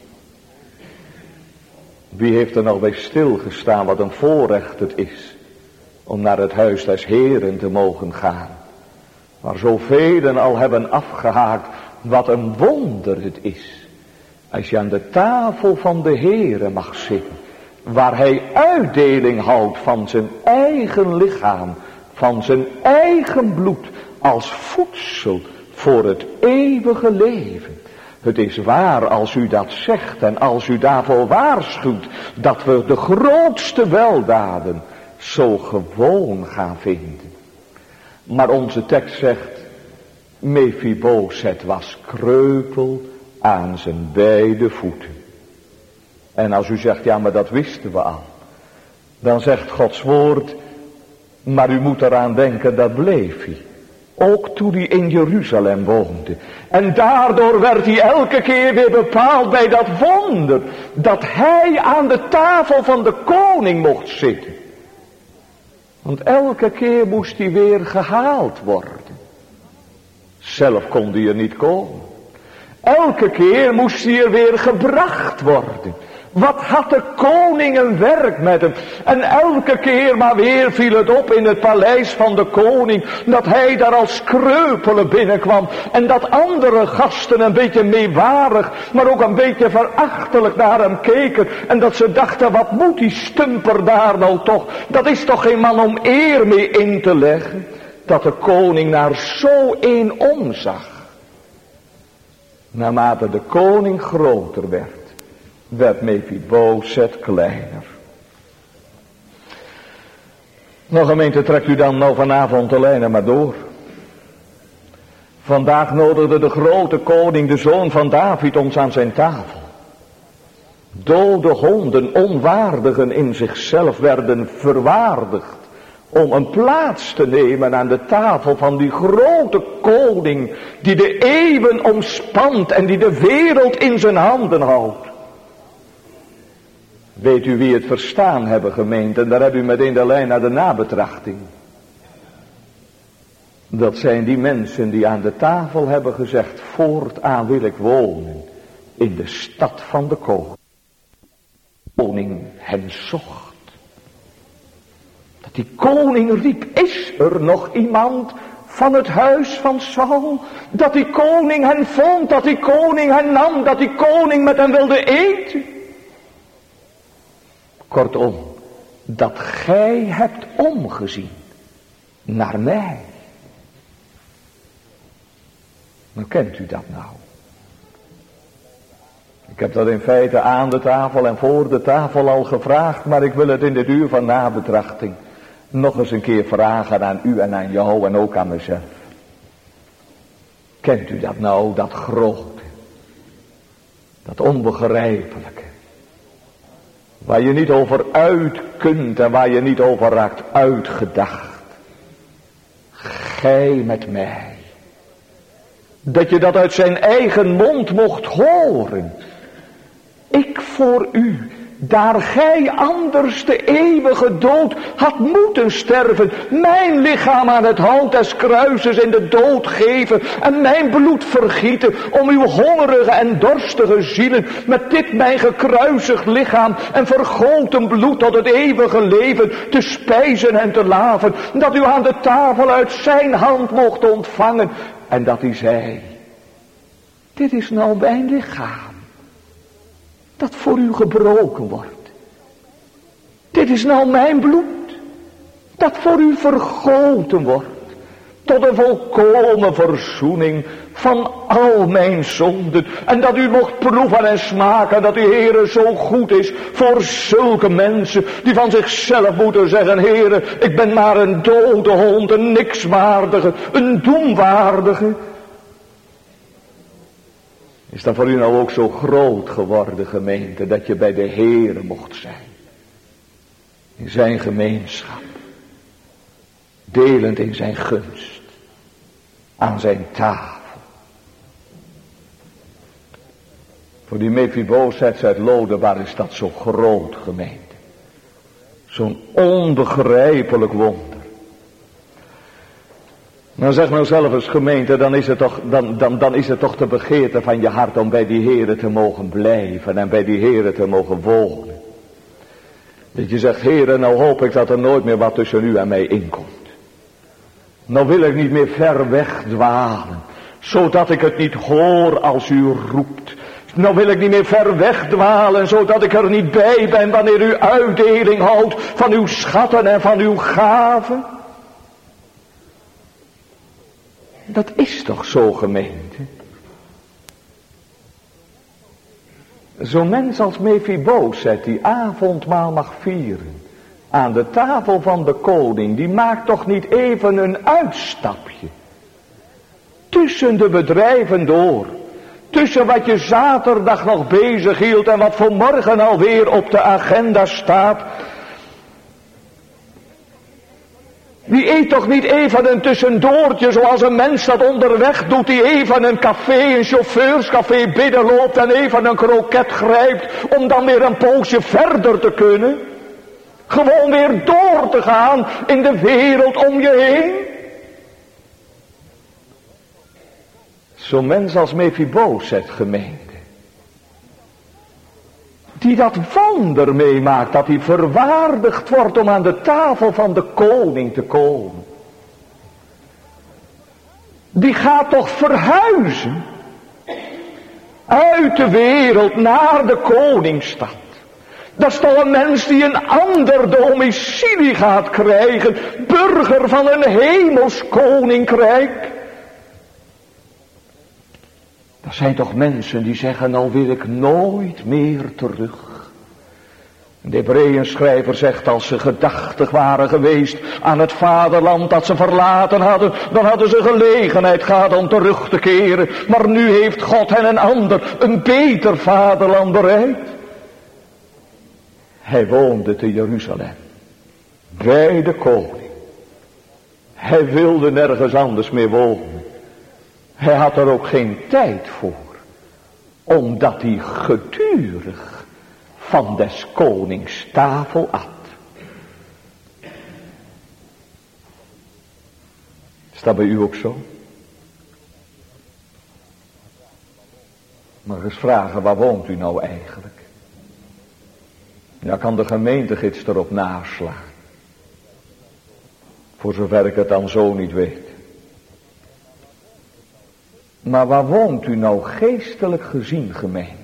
Wie heeft er nog bij stilgestaan wat een voorrecht het is om naar het huis des Heren te mogen gaan? Waar zoveel al hebben afgehaakt, wat een wonder het is. Als je aan de tafel van de Heere mag zitten, waar hij uitdeling houdt van zijn eigen lichaam, van zijn eigen bloed, als voedsel voor het eeuwige leven. Het is waar als u dat zegt en als u daarvoor waarschuwt, dat we de grootste weldaden zo gewoon gaan vinden. Maar onze tekst zegt, Mephibosheth was kreupel aan zijn beide voeten. En als u zegt, ja maar dat wisten we al. Dan zegt Gods woord, maar u moet eraan denken, dat bleef hij. Ook toen hij in Jeruzalem woonde. En daardoor werd hij elke keer weer bepaald bij dat wonder. Dat hij aan de tafel van de koning mocht zitten. Want elke keer moest hij weer gehaald worden. Zelf kon hij er niet komen. Elke keer moest hij er weer gebracht worden. Wat had de koning een werk met hem. En elke keer maar weer viel het op in het paleis van de koning. Dat hij daar als kreupele binnenkwam. En dat andere gasten een beetje meewarig. Maar ook een beetje verachtelijk naar hem keken. En dat ze dachten, wat moet die stumper daar nou toch. Dat is toch geen man om eer mee in te leggen. Dat de koning naar zo een omzag. Naarmate de koning groter werd Mephibozet kleiner. Nou gemeente, trekt u dan nou vanavond de lijnen maar door. Vandaag nodigde de grote koning, de zoon van David, ons aan zijn tafel. Dode honden, onwaardigen in zichzelf, werden verwaardigd om een plaats te nemen aan de tafel van die grote koning die de eeuwen omspant en die de wereld in zijn handen houdt. Weet u wie het verstaan hebben, gemeente? En daar heb u meteen de lijn naar de nabetrachting. Dat zijn die mensen die aan de tafel hebben gezegd, voortaan wil ik wonen in de stad van de koning. Koning hen zocht. Dat die koning riep, is er nog iemand van het huis van Saul? Dat die koning hen vond, dat die koning hen nam, dat die koning met hen wilde eten. Kortom, dat gij hebt omgezien naar mij. Nou, kent u dat nou? Ik heb dat in feite aan de tafel en voor de tafel al gevraagd, maar ik wil het in dit uur van nabetrachting nog eens een keer vragen aan u en aan jou en ook aan mezelf. Kent u dat nou, dat grote, dat onbegrijpelijke, waar je niet over uit kunt en waar je niet over raakt uitgedacht. Gij met mij. Dat je dat uit zijn eigen mond mocht horen. Ik voor u, daar gij anders de eeuwige dood had moeten sterven, mijn lichaam aan het hout des kruises in de dood geven en mijn bloed vergieten om uw hongerige en dorstige zielen met dit mijn gekruisigd lichaam en vergoten bloed tot het eeuwige leven te spijzen en te laven, dat u aan de tafel uit zijn hand mocht ontvangen en dat hij zei, dit is nou mijn lichaam dat voor u gebroken wordt. Dit is nou mijn bloed, dat voor u vergoten wordt, tot een volkomen verzoening van al mijn zonden. En dat u mocht proeven en smaken dat de Heere zo goed is voor zulke mensen die van zichzelf moeten zeggen, Heere, ik ben maar een dode hond, een nikswaardige, een doemwaardige. Is dat voor u nou ook zo groot geworden, gemeente, dat je bij de Heere mocht zijn? In zijn gemeenschap. Delend in zijn gunst. Aan zijn tafel. Voor die Mephibozet uit Lodebar is dat zo groot, gemeente. Zo'n onbegrijpelijk wonder. Nou zeg nou zelf eens, gemeente, dan is het toch de begeerte van je hart om bij die Heere te mogen blijven en bij die Heere te mogen wonen. Dat je zegt, Heere, nou hoop ik dat er nooit meer wat tussen u en mij inkomt. Nou wil ik niet meer ver weg dwalen, zodat ik het niet hoor als u roept. Nou wil ik niet meer ver weg dwalen, zodat ik er niet bij ben wanneer u uitdeling houdt van uw schatten en van uw gaven. Dat is toch zo, gemeente? Zo'n mens als Mephibozet die avondmaal mag vieren aan de tafel van de koning, die maakt toch niet even een uitstapje tussen de bedrijven door, tussen wat je zaterdag nog bezig hield en wat voor morgen alweer op de agenda staat. Die eet toch niet even een tussendoortje zoals een mens dat onderweg doet, die even een café, een chauffeurscafé binnenloopt en even een kroket grijpt om dan weer een poosje verder te kunnen. Gewoon weer door te gaan in de wereld om je heen. Zo'n mens als Mefibozet, gemeente. Die dat wonder meemaakt, dat hij verwaardigd wordt om aan de tafel van de koning te komen. Die gaat toch verhuizen uit de wereld naar de koningsstad. Dat is toch een mens die een ander domicilie gaat krijgen, burger van een hemels koninkrijk. Dat zijn toch mensen die zeggen, nou wil ik nooit meer terug. De Hebreeënschrijver zegt, als ze gedachtig waren geweest aan het vaderland dat ze verlaten hadden, dan hadden ze gelegenheid gehad om terug te keren. Maar nu heeft God hen een ander, een beter vaderland bereid. Hij woonde te Jeruzalem, bij de koning. Hij wilde nergens anders meer wonen. Hij had er ook geen tijd voor, omdat hij gedurig van des konings tafel at. Is dat bij u ook zo? Mag eens vragen, waar woont u nou eigenlijk? Ja, kan de gemeentegids erop naslaan. Voor zover ik het dan zo niet weet. Maar waar woont u nou geestelijk gezien, gemeente?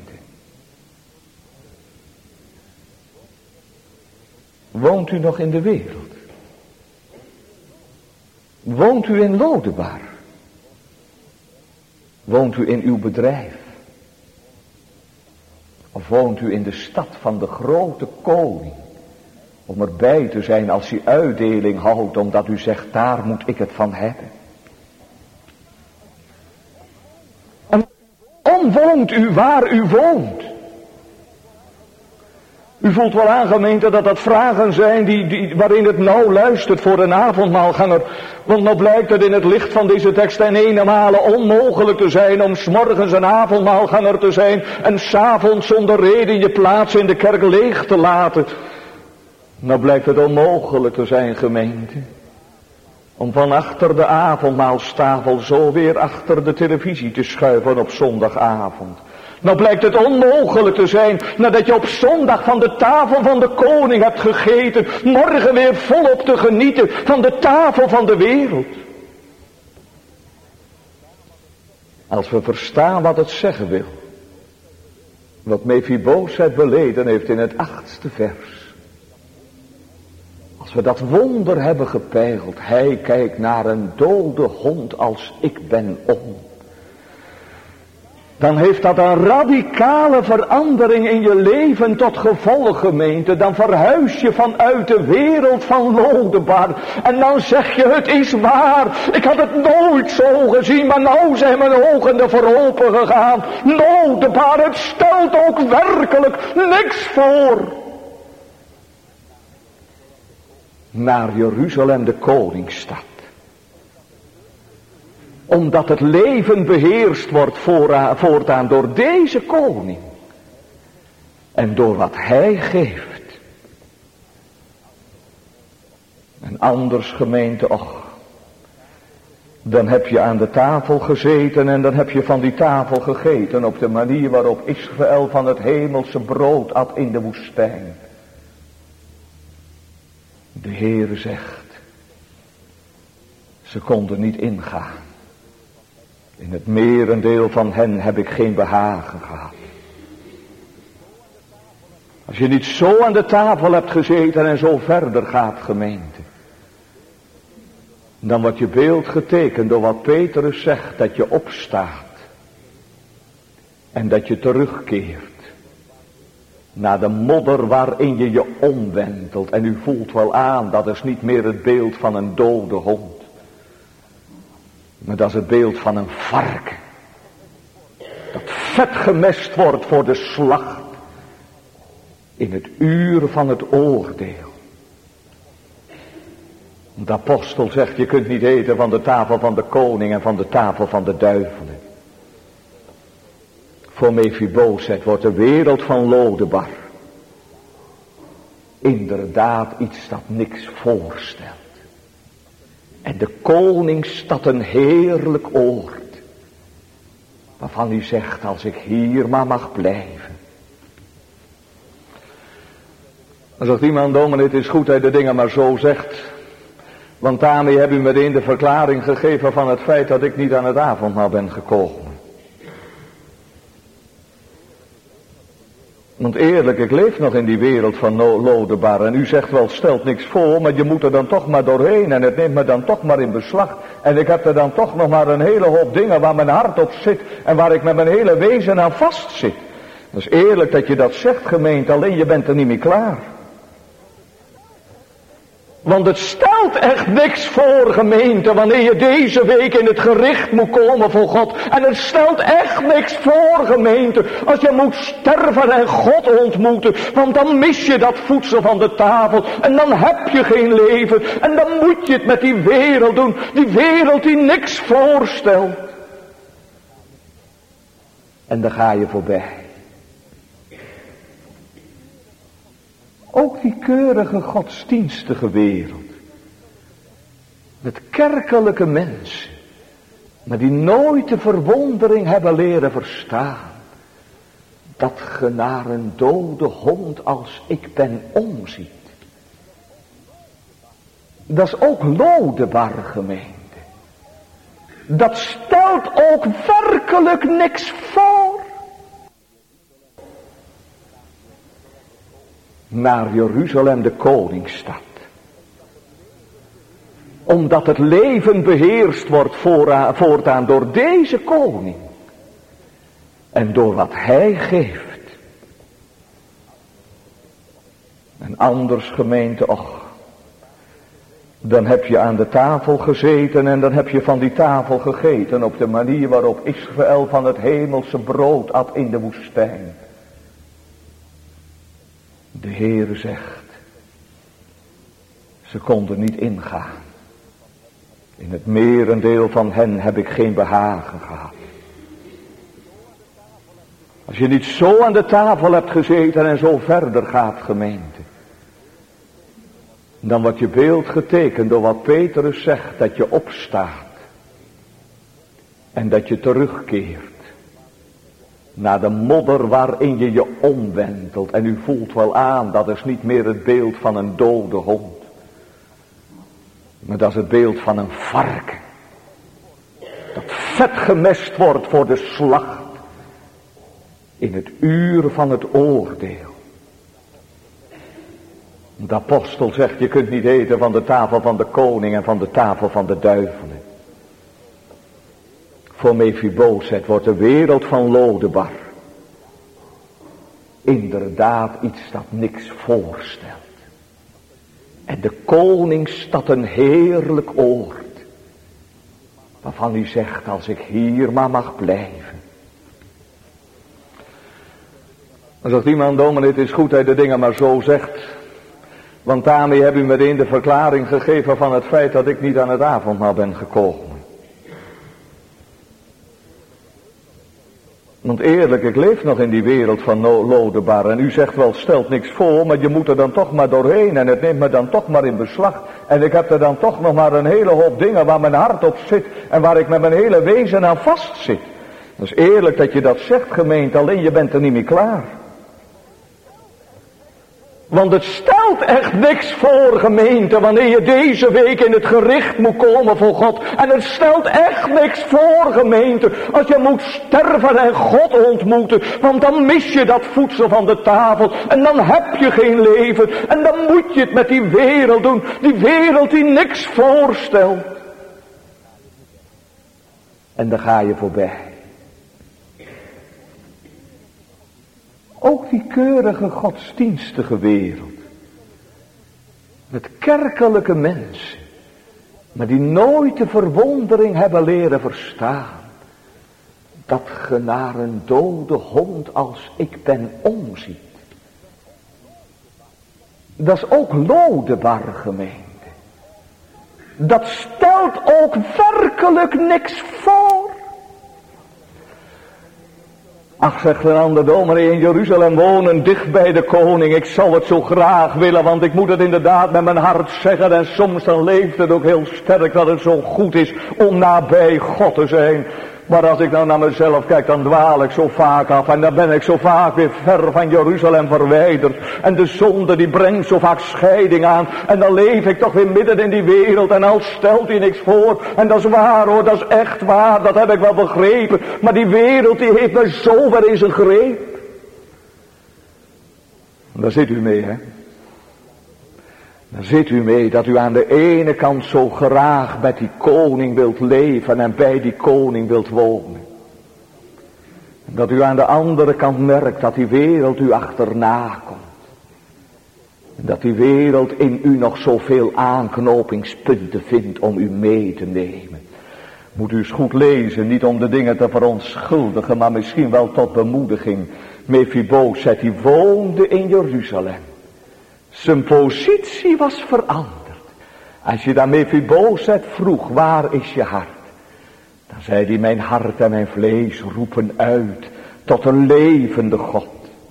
Woont u nog in de wereld? Woont u in Lodebar? Woont u in uw bedrijf? Of woont u in de stad van de grote koning? Om erbij te zijn als hij uitdeling houdt, omdat u zegt, daar moet ik het van hebben. En waarom woont u waar u woont? U voelt wel aan, gemeente, dat dat vragen zijn waarin het nauw luistert voor een avondmaalganger. Want nou blijkt het in het licht van deze tekst ten ene male onmogelijk te zijn om 's morgens een avondmaalganger te zijn en 's avonds zonder reden je plaats in de kerk leeg te laten. Nou blijkt het onmogelijk te zijn, gemeente, om van achter de avondmaalstafel zo weer achter de televisie te schuiven op zondagavond. Nou blijkt het onmogelijk te zijn, nadat je op zondag van de tafel van de koning hebt gegeten, morgen weer volop te genieten van de tafel van de wereld. Als we verstaan wat het zeggen wil, wat Mefibozet beleden heeft in het 8e vers. Als we dat wonder hebben gepeild, hij kijkt naar een dode hond als ik ben om. Dan heeft dat een radicale verandering in je leven tot gevolg, gemeente. Dan verhuis je vanuit de wereld van Lodebar. En dan zeg je, het is waar. Ik had het nooit zo gezien, maar nou zijn mijn ogen ervoor open gegaan. Lodebar, het stelt ook werkelijk niks voor. Naar Jeruzalem, de koningsstad. Omdat het leven beheerst wordt voortaan door deze koning. En door wat hij geeft. En anders, gemeente, och. Dan heb je aan de tafel gezeten en dan heb je van die tafel gegeten op de manier waarop Israël van het hemelse brood at in de woestijn. De Heere zegt, ze konden niet ingaan. In het merendeel van hen heb ik geen behagen gehad. Als je niet zo aan de tafel hebt gezeten en zo verder gaat, gemeente, dan wordt je beeld getekend door wat Petrus zegt, dat je opstaat en dat je terugkeert naar de modder waarin je je omwentelt. En u voelt wel aan, dat is niet meer het beeld van een dode hond. Maar dat is het beeld van een varken. Dat vet gemest wordt voor de slacht. In het uur van het oordeel. De apostel zegt, je kunt niet eten van de tafel van de koning en van de tafel van de duivelen. Voor Mefibozet wordt de wereld van Lodebar inderdaad iets dat niks voorstelt. En de koningsstad een heerlijk oord. waarvan u zegt, als ik hier maar mag blijven. Dan zegt iemand, dominee, het is goed dat u de dingen maar zo zegt. Want daarmee hebt u meteen de verklaring gegeven van het feit dat ik niet aan het avondmaal ben gekomen. Want eerlijk, ik leef nog in die wereld van Lodebar. En u zegt wel, stelt niks voor, maar je moet er dan toch maar doorheen. En het neemt me dan toch maar in beslag. En ik heb er dan toch nog maar een hele hoop dingen waar mijn hart op zit. En waar ik met mijn hele wezen aan vast zit. Dat is eerlijk dat je dat zegt, gemeente, alleen je bent er niet meer klaar. Want het stelt echt niks voor, gemeente, wanneer je deze week in het gericht moet komen voor God. En het stelt echt niks voor, gemeente, als je moet sterven en God ontmoeten. Want dan mis je dat voedsel van de tafel en dan heb je geen leven. En dan moet je het met die wereld doen, die wereld die niks voorstelt. En dan ga je voorbij. Ook die keurige godsdienstige wereld. Met kerkelijke mensen. Maar die nooit de verwondering hebben leren verstaan. Dat ge naar een dode hond als ik ben omziet. Dat is ook Lodebar, gemeente. Dat stelt ook werkelijk niks voor. Naar Jeruzalem, de koningsstad. Omdat het leven beheerst wordt voortaan door deze koning. En door wat hij geeft. En anders, gemeente, och. Dan heb je aan de tafel gezeten en dan heb je van die tafel gegeten. Op de manier waarop Israël van het hemelse brood at in de woestijn. De Heere zegt, ze konden niet ingaan. In het merendeel van hen heb ik geen behagen gehad. Als je niet zo aan de tafel hebt gezeten en zo verder gaat, gemeente. Dan wordt je beeld getekend door wat Petrus zegt, dat je opstaat. En dat je terugkeert. Naar de modder waarin je je omwentelt. En u voelt wel aan, dat is niet meer het beeld van een dode hond. Maar dat is het beeld van een varken. Dat vet gemest wordt voor de slacht. In het uur van het oordeel. De apostel zegt, je kunt niet eten van de tafel van de koning en van de tafel van de duivelen. Voor Mephibozet wordt de wereld van Lodebar inderdaad iets dat niks voorstelt. En de koningsstad een heerlijk oord, waarvan u zegt, als ik hier maar mag blijven. Dan zegt iemand, dominee, het is goed dat je de dingen maar zo zegt. Want daarmee heb u meteen de verklaring gegeven van het feit dat ik niet aan het avondmaal ben gekomen. Want eerlijk, ik leef nog in die wereld van Lodebar. En u zegt wel, stelt niks voor, maar je moet er dan toch maar doorheen. En het neemt me dan toch maar in beslag. En ik heb er dan toch nog maar een hele hoop dingen waar mijn hart op zit. En waar ik met mijn hele wezen aan vast zit. Dat is eerlijk dat je dat zegt, gemeente, alleen je bent er niet meer klaar. Want het stelt echt niks voor, gemeente, wanneer je deze week in het gericht moet komen voor God. En het stelt echt niks voor, gemeente, als je moet sterven en God ontmoeten. Want dan mis je dat voedsel van de tafel en dan heb je geen leven. En dan moet je het met die wereld doen, die wereld die niks voorstelt. En dan ga je voorbij. Ook die keurige godsdienstige wereld. Met kerkelijke mensen. Maar die nooit de verwondering hebben leren verstaan. Dat ge naar een dode hond als ik ben omziet. Dat is ook Lodebar, gemeente. Dat stelt ook werkelijk niks voor. Ach, zegt een ander, dominee, in Jeruzalem wonen, dicht bij de koning. Ik zou het zo graag willen, want ik moet het inderdaad met mijn hart zeggen. En soms dan leeft het ook heel sterk dat het zo goed is om nabij God te zijn. Maar als ik nou naar mezelf kijk, dan dwaal ik zo vaak af. En dan ben ik zo vaak weer ver van Jeruzalem verwijderd. En de zonde die brengt zo vaak scheiding aan. En dan leef ik toch weer midden in die wereld. En al stelt hij niks voor. En dat is waar hoor, dat is echt waar. Dat heb ik wel begrepen. Maar die wereld die heeft me zo ver in zijn greep. En daar zit u mee, hè. Dan zit u mee dat u aan de ene kant zo graag met die koning wilt leven en bij die koning wilt wonen. En dat u aan de andere kant merkt dat die wereld u achterna komt. En dat die wereld in u nog zoveel aanknopingspunten vindt om u mee te nemen. Moet u eens goed lezen, niet om de dingen te verontschuldigen, maar misschien wel tot bemoediging. Mephibozet, die woonde in Jeruzalem. Zijn positie was veranderd. Als je dan Mephibozet vroeg, waar is je hart? Dan zei hij, mijn hart en mijn vlees roepen uit tot een levende God.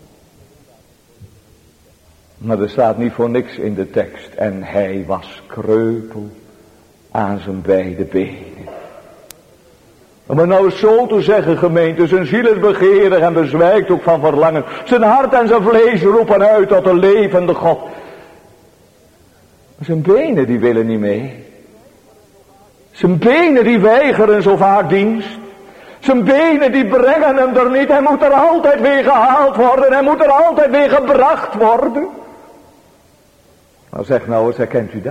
Maar er staat niet voor niks in de tekst. En hij was kreupel aan zijn beide benen. Om het nou eens zo te zeggen, gemeente, zijn ziel is begeerig en bezwijkt ook van verlangen. Zijn hart en zijn vlees roepen uit tot een levende God. Maar zijn benen die willen niet mee. Zijn benen die weigeren zo vaak dienst. Zijn benen die brengen hem er niet. Hij moet er altijd weer gehaald worden. Hij moet er altijd weer gebracht worden. Nou zeg nou eens, herkent u dat?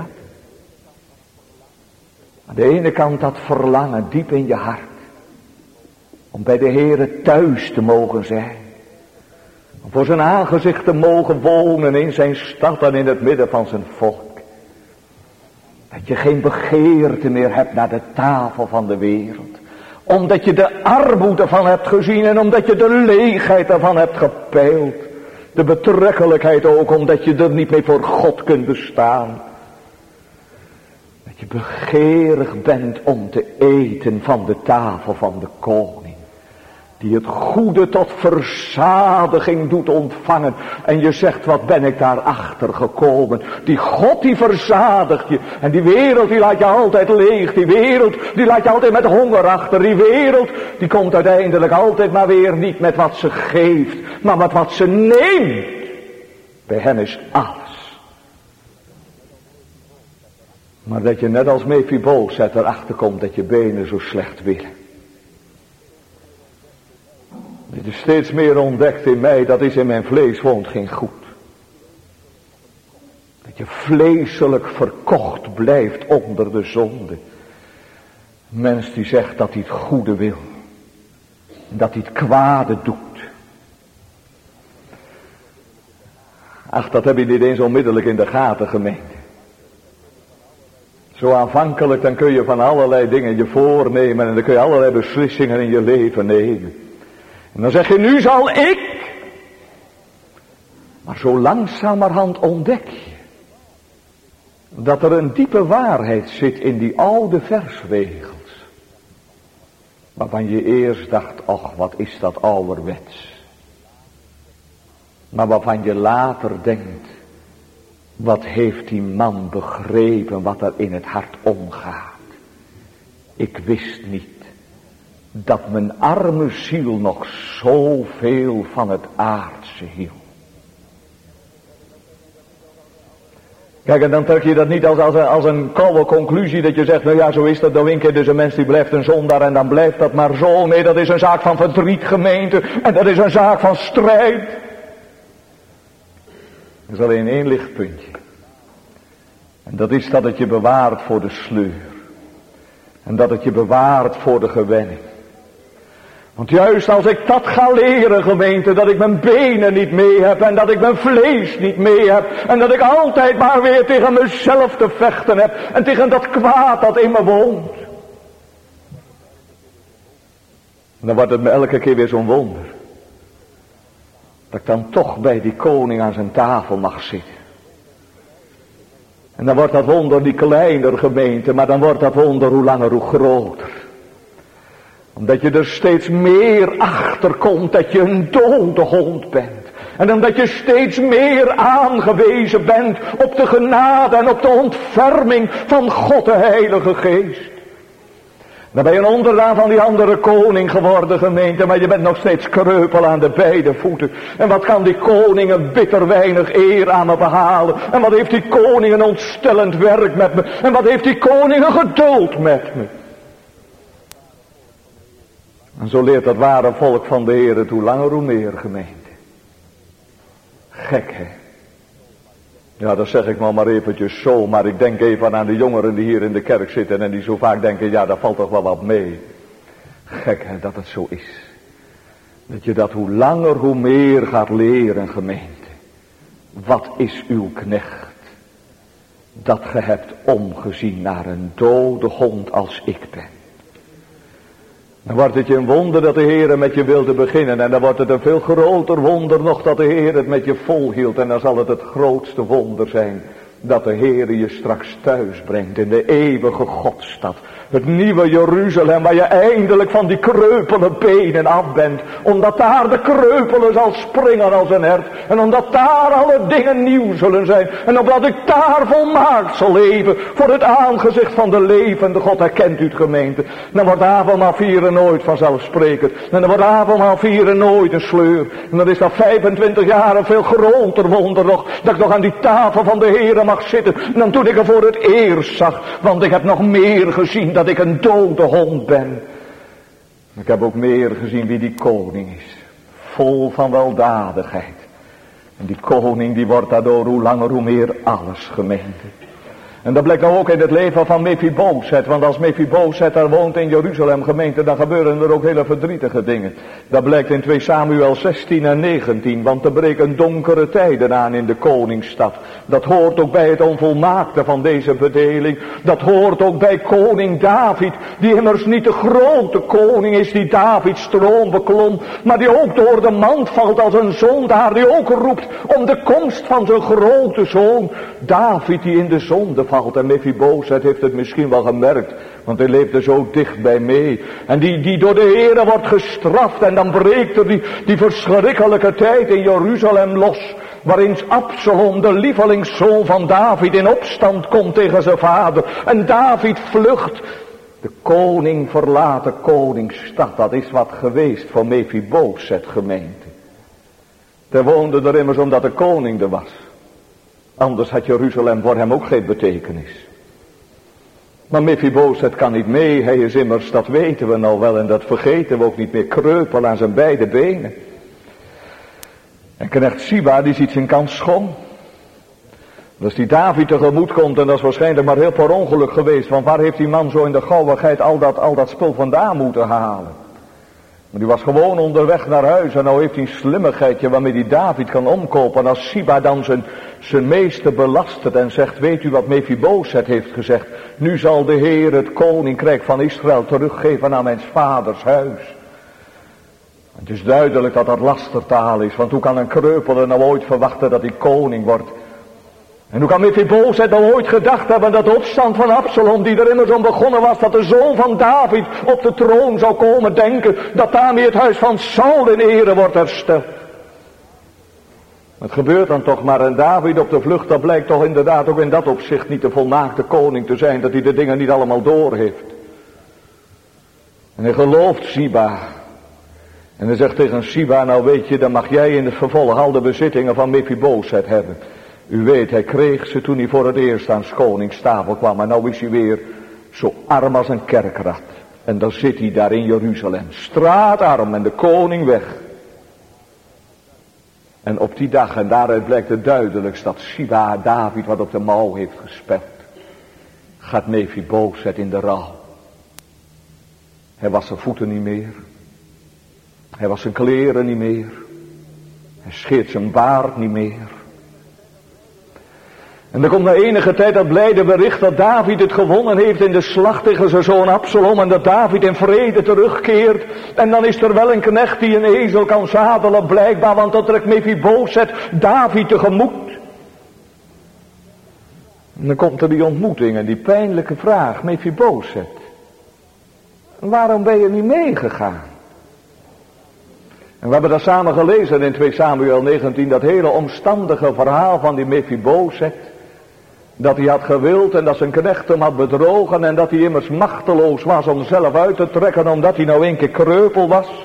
Aan de ene kant dat verlangen diep in je hart. Om bij de Heere thuis te mogen zijn. Om voor zijn aangezicht te mogen wonen in zijn stad en in het midden van zijn volk. Dat je geen begeerte meer hebt naar de tafel van de wereld. Omdat je de armoede ervan hebt gezien en omdat je de leegheid ervan hebt gepeild. De betrekkelijkheid ook, omdat je er niet meer voor God kunt bestaan. Dat je begeerig bent om te eten van de tafel van de koning. Die het goede tot verzadiging doet ontvangen. En je zegt, wat ben ik daarachter gekomen. Die God die verzadigt je. En die wereld die laat je altijd leeg. Die wereld die laat je altijd met honger achter. Die wereld die komt uiteindelijk altijd maar weer niet met wat ze geeft. Maar met wat ze neemt. Bij hen is alles. Maar dat je net als Mephibozet erachter komt dat je benen zo slecht willen. Dit is steeds meer ontdekt in mij, dat is in mijn vlees woont geen goed. Dat je vleeselijk verkocht blijft onder de zonde. Een mens die zegt dat hij het goede wil. Dat hij het kwade doet. Ach, dat heb je niet eens onmiddellijk in de gaten, gemeente. Zo aanvankelijk, dan kun je van allerlei dingen je voornemen en dan kun je allerlei beslissingen in je leven nemen. En dan zeg je, nu zal ik. Maar zo langzamerhand ontdek je dat er een diepe waarheid zit in die oude versregels. Waarvan je eerst dacht, ach, wat is dat ouderwets. Maar waarvan je later denkt, wat heeft die man begrepen wat er in het hart omgaat. Ik wist niet dat mijn arme ziel nog zoveel van het aardse hield. Kijk, en dan trek je dat niet als een koude conclusie dat je zegt, nou ja, zo is dat, dan keer dus een mens die blijft een zondaar en dan blijft dat maar zo. Nee, dat is een zaak van verdriet, gemeente, en dat is een zaak van strijd. Er is alleen één lichtpuntje. En dat is dat het je bewaart voor de sleur. En dat het je bewaart voor de gewenning. Want juist als ik dat ga leren, gemeente, dat ik mijn benen niet mee heb en dat ik mijn vlees niet mee heb en dat ik altijd maar weer tegen mezelf te vechten heb en tegen dat kwaad dat in me woont. En dan wordt het me elke keer weer zo'n wonder. Dat ik dan toch bij die koning aan zijn tafel mag zitten. En dan wordt dat wonder niet kleiner, gemeente, maar dan wordt dat wonder hoe langer hoe groter. Omdat je er steeds meer achter komt dat je een dode hond bent. En omdat je steeds meer aangewezen bent op de genade en op de ontferming van God de Heilige Geest. Dan ben je een onderdaan van die andere koning geworden, gemeente, maar je bent nog steeds kreupel aan de beide voeten. En wat kan die koning een bitter weinig eer aan me behalen? En wat heeft die koning een ontstellend werk met me? En wat heeft die koning een geduld met me? En zo leert dat ware volk van de Heer het hoe langer hoe meer, gemeente. Gek, hè? Ja, dat zeg ik maar eventjes zo, maar ik denk even aan de jongeren die hier in de kerk zitten en die zo vaak denken, ja, daar valt toch wel wat mee. Gek, hè, dat het zo is. Dat je dat hoe langer hoe meer gaat leren, gemeente. Wat is uw knecht? Dat ge hebt omgezien naar een dode hond als ik ben. Dan wordt het je een wonder dat de Heer met je wilde beginnen. En dan wordt het een veel groter wonder nog dat de Heer het met je volhield. En dan zal het grootste wonder zijn dat de Heer je straks thuis brengt in de eeuwige Godstad. Het nieuwe Jeruzalem waar je eindelijk van die kreupele benen af bent. Omdat daar de kreupelen zal springen als een hert. En omdat daar alle dingen nieuw zullen zijn. En omdat ik daar volmaakt zal leven. Voor het aangezicht van de levende God. Herkent u het, gemeente? Dan wordt avondmaal vieren nooit vanzelfsprekend. En dan wordt avondmaal vieren nooit een sleur. En dan is dat 25 jaar een veel groter wonder nog. Dat ik nog aan die tafel van de Heer mag zitten. Dan toen ik er voor het eerst zag. Want ik heb nog meer gezien dat ik een dode hond ben. Ik heb ook meer gezien wie die koning is. Vol van weldadigheid. En die koning die wordt daardoor hoe langer hoe meer alles, gemeente. En dat blijkt nou ook in het leven van Mephibozet. Want als Mephibozet daar woont in Jeruzalem, gemeente, dan gebeuren er ook hele verdrietige dingen. Dat blijkt in 2 Samuel 16 en 19. Want er breken donkere tijden aan in de koningsstad. Dat hoort ook bij het onvolmaakte van deze bedeling. Dat hoort ook bij koning David. Die immers niet de grote koning is die Davids troon beklom. Maar die ook door de mand valt als een zondaar. Die ook roept om de komst van zijn grote zoon. David die in de zonde valt. En Mephibozet heeft het misschien wel gemerkt. Want hij leefde zo dicht bij mee. En die door de Heere wordt gestraft. En dan breekt er die verschrikkelijke tijd in Jeruzalem los. Waarin Absalom, de lievelingszoon van David, in opstand komt tegen zijn vader. En David vlucht. De koning verlaat de koningsstad. Dat is wat geweest voor Mephibozet, gemeente. Hij woonde er immers omdat de koning er was. Anders had Jeruzalem voor hem ook geen betekenis. Maar Mephibozet kan niet mee. Hij is immers, dat weten we nou wel en dat vergeten we ook niet meer, kreupel aan zijn beide benen. En knecht Siba die ziet zijn kans schoon. Als die David tegemoet komt, en dat is waarschijnlijk maar heel per ongeluk geweest. Want waar heeft die man zo in de gauwigheid al dat spul vandaan moeten halen? Maar die was gewoon onderweg naar huis. En nou heeft hij een slimmigheidje waarmee die David kan omkopen. En als Siba dan zijn meester belastert en zegt, weet u wat Mephibozet heeft gezegd? Nu zal de Heer het koninkrijk van Israël teruggeven aan mijn vaders huis. Het is duidelijk dat dat lastertaal is. Want hoe kan een kreupele nou ooit verwachten dat hij koning wordt? En hoe kan Mephibozet nou ooit gedacht hebben dat de opstand van Absalom, die er immers om begonnen was, dat de zoon van David op de troon zou komen, denken dat daarmee het huis van Saul in ere wordt hersteld. Het gebeurt dan toch maar, en David op de vlucht, dat blijkt toch inderdaad ook in dat opzicht niet de volmaakte koning te zijn, dat hij de dingen niet allemaal door heeft. En hij gelooft Siba. En hij zegt tegen Siba, nou weet je, dan mag jij in het vervolg al de bezittingen van Mephibozet hebben. U weet, hij kreeg ze toen hij voor het eerst aan 's konings tafel kwam. En nou is hij weer zo arm als een kerkrat. En dan zit hij daar in Jeruzalem, straatarm en de koning weg. En op die dag, en daaruit blijkt het duidelijkst dat Siba David wat op de mouw heeft gespeld, gaat Mephibozet in de rouw. Hij was zijn voeten niet meer. Hij was zijn kleren niet meer. Hij scheert zijn baard niet meer. En er komt na enige tijd dat blijde bericht dat David het gewonnen heeft in de slag tegen zijn zoon Absalom. En dat David in vrede terugkeert. En dan is er wel een knecht die een ezel kan zadelen blijkbaar. Want dat trekt Mephibozet David tegemoet. En dan komt er die ontmoeting en die pijnlijke vraag. Mephibozet, waarom ben je niet meegegaan? En we hebben dat samen gelezen in 2 Samuel 19. Dat hele omstandige verhaal van die Mephibozet. Dat hij had gewild en dat zijn knecht hem had bedrogen en dat hij immers machteloos was om zelf uit te trekken omdat hij nou een keer kreupel was.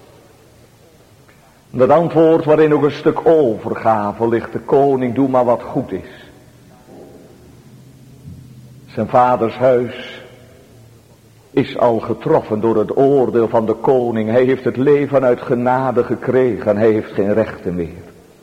Dat antwoord waarin nog een stuk overgave ligt. De koning, doe maar wat goed is. Zijn vaders huis is al getroffen door het oordeel van de koning. Hij heeft het leven uit genade gekregen en hij heeft geen rechten meer.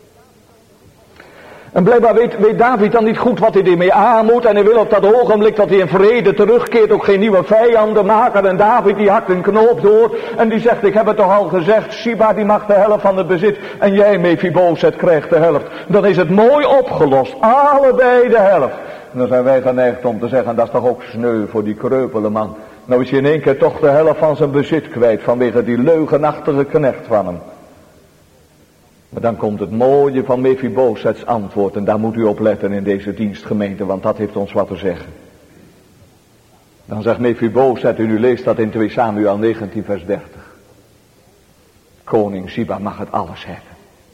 En blijkbaar weet David dan niet goed wat hij ermee aan moet. En hij wil op dat ogenblik dat hij in vrede terugkeert ook geen nieuwe vijanden maken. En David die hakt een knoop door. En die zegt, ik heb het toch al gezegd. Siba die mag de helft van het bezit. En jij Mephibosheth krijgt de helft. Dan is het mooi opgelost. Allebei de helft. En dan zijn wij geneigd om te zeggen, dat is toch ook sneu voor die kreupele man. Nou is hij in één keer toch de helft van zijn bezit kwijt. Vanwege die leugenachtige knecht van hem. Maar dan komt het mooie van Mephibosheths antwoord. En daar moet u op letten in deze dienstgemeente. Want dat heeft ons wat te zeggen. Dan zegt Mephibosheth, en u leest dat in 2 Samuel 19 vers 30. Koning Siba mag het alles hebben.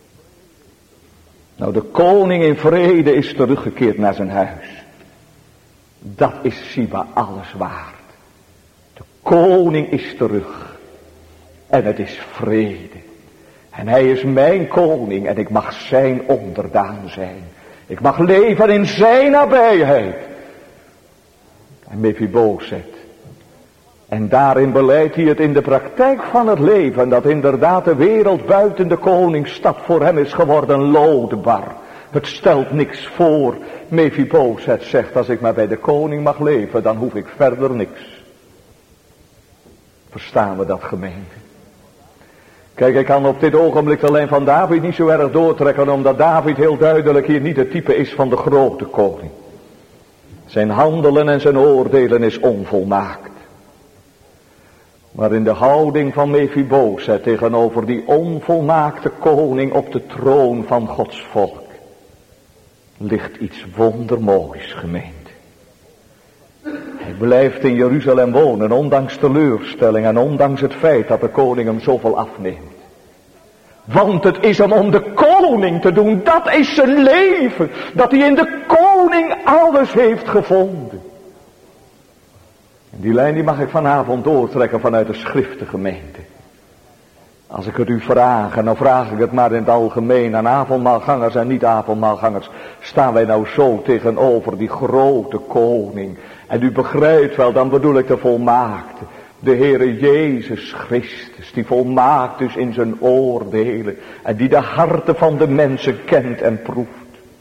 Nou, de koning in vrede is teruggekeerd naar zijn huis. Dat is Siba alles waard. De koning is terug. En het is vrede. En hij is mijn koning en ik mag zijn onderdaan zijn. Ik mag leven in zijn nabijheid. En Mephibosheth. En daarin beleidt hij het in de praktijk van het leven. Dat inderdaad de wereld buiten de koningsstad voor hem is geworden loodbar. Het stelt niks voor. Mephibosheth zegt, als ik maar bij de koning mag leven, dan hoef ik verder niks. Verstaan we dat, gemeente? Kijk, ik kan op dit ogenblik alleen van David niet zo erg doortrekken, omdat David heel duidelijk hier niet het type is van de grote koning. Zijn handelen en zijn oordelen is onvolmaakt. Maar in de houding van Mephibosheth tegenover die onvolmaakte koning op de troon van Gods volk, ligt iets wondermoois, gemeente. Hij blijft in Jeruzalem wonen, ondanks teleurstelling en ondanks het feit dat de koning hem zoveel afneemt. Want het is hem om de koning te doen, dat is zijn leven. Dat hij in de koning alles heeft gevonden. En die lijn die mag ik vanavond doortrekken vanuit de schriftengemeente. Als ik het u vraag, en dan vraag ik het maar in het algemeen aan avondmaalgangers en niet-avondmaalgangers. Staan wij nou zo tegenover die grote koning? En u begrijpt wel, dan bedoel ik de volmaakte. De Heere Jezus Christus, die volmaakt is in zijn oordelen. En die de harten van de mensen kent en proeft.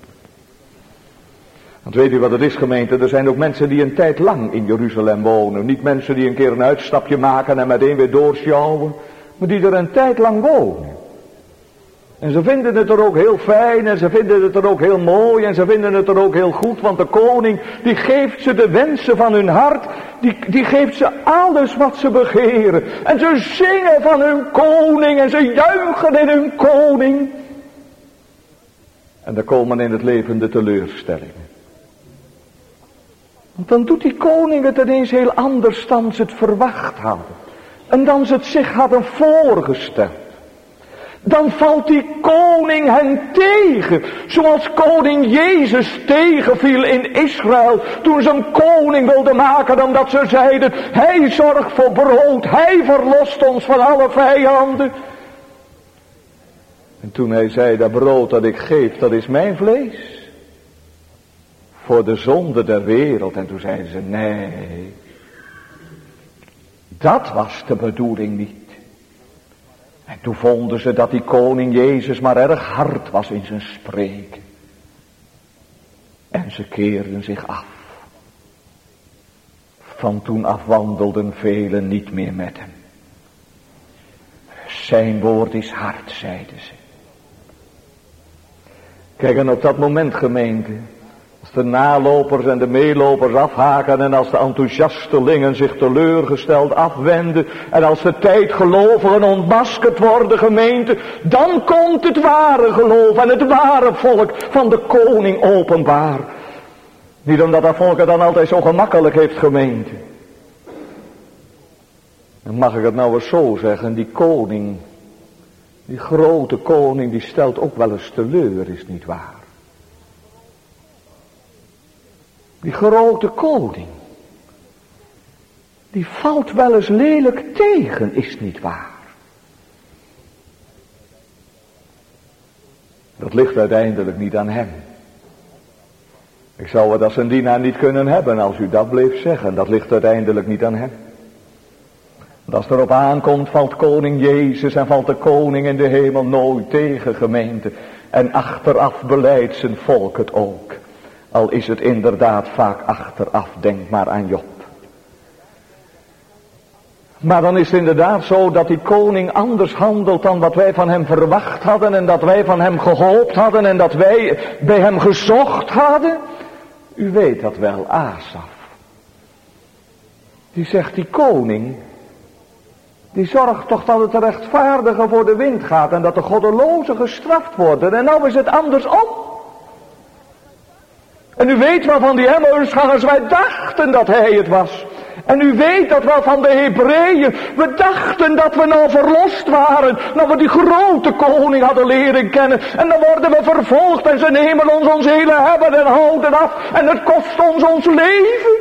Want weet u wat het is, gemeente? Er zijn ook mensen die een tijd lang in Jeruzalem wonen. Niet mensen die een keer een uitstapje maken en meteen weer doorsjouwen. Maar die er een tijd lang wonen. En ze vinden het er ook heel fijn en ze vinden het er ook heel mooi en ze vinden het er ook heel goed. Want de koning die geeft ze de wensen van hun hart. Die geeft ze alles wat ze begeren. En ze zingen van hun koning en ze juichen in hun koning. En dan komen in het leven de teleurstellingen. Want dan doet die koning het ineens heel anders dan ze het verwacht hadden. En dan ze het zich hadden voorgesteld. Dan valt die koning hen tegen. Zoals koning Jezus tegenviel in Israël. Toen ze een koning wilden maken. Omdat ze zeiden. Hij zorgt voor brood. Hij verlost ons van alle vijanden. En toen hij zei. Dat brood dat ik geef. Dat is mijn vlees. Voor de zonde der wereld. En toen zeiden ze. Nee. Dat was de bedoeling niet. En toen vonden ze dat die koning Jezus maar erg hard was in zijn spreken. En ze keerden zich af. Van toen af wandelden velen niet meer met hem. Zijn woord is hard, zeiden ze. Kijk, en op dat moment, gemeente, als de nalopers en de meelopers afhaken en als de enthousiastelingen zich teleurgesteld afwenden en als de tijdgelovigen ontmaskerd worden, gemeente, dan komt het ware geloof en het ware volk van de koning openbaar. Niet omdat dat volk het dan altijd zo gemakkelijk heeft, gemeente. Dan mag ik het nou eens zo zeggen, die koning, die grote koning, die stelt ook wel eens teleur, is niet waar. Die grote koning. Die valt wel eens lelijk tegen, is niet waar. Dat ligt uiteindelijk niet aan hem. Ik zou het als een dienaar niet kunnen hebben als u dat bleef zeggen. Dat ligt uiteindelijk niet aan hem. Want als het erop aankomt, valt koning Jezus en valt de koning in de hemel nooit tegen, gemeente. En achteraf beleidt zijn volk het ook. Al is het inderdaad vaak achteraf, denk maar aan Job. Maar dan is het inderdaad zo dat die koning anders handelt dan wat wij van hem verwacht hadden. En dat wij van hem gehoopt hadden en dat wij bij hem gezocht hadden. U weet dat wel, Asaf. Die zegt, die koning, die zorgt toch dat het rechtvaardige voor de wind gaat en dat de goddelozen gestraft worden. En nou is het andersom. En u weet wel van die Emmausgangers, wij dachten dat hij het was. En u weet dat wel van de Hebreeën, we dachten dat we nou verlost waren. Dat we die grote koning hadden leren kennen. En dan worden we vervolgd en ze nemen ons hele hebben en houden af. En het kost ons leven.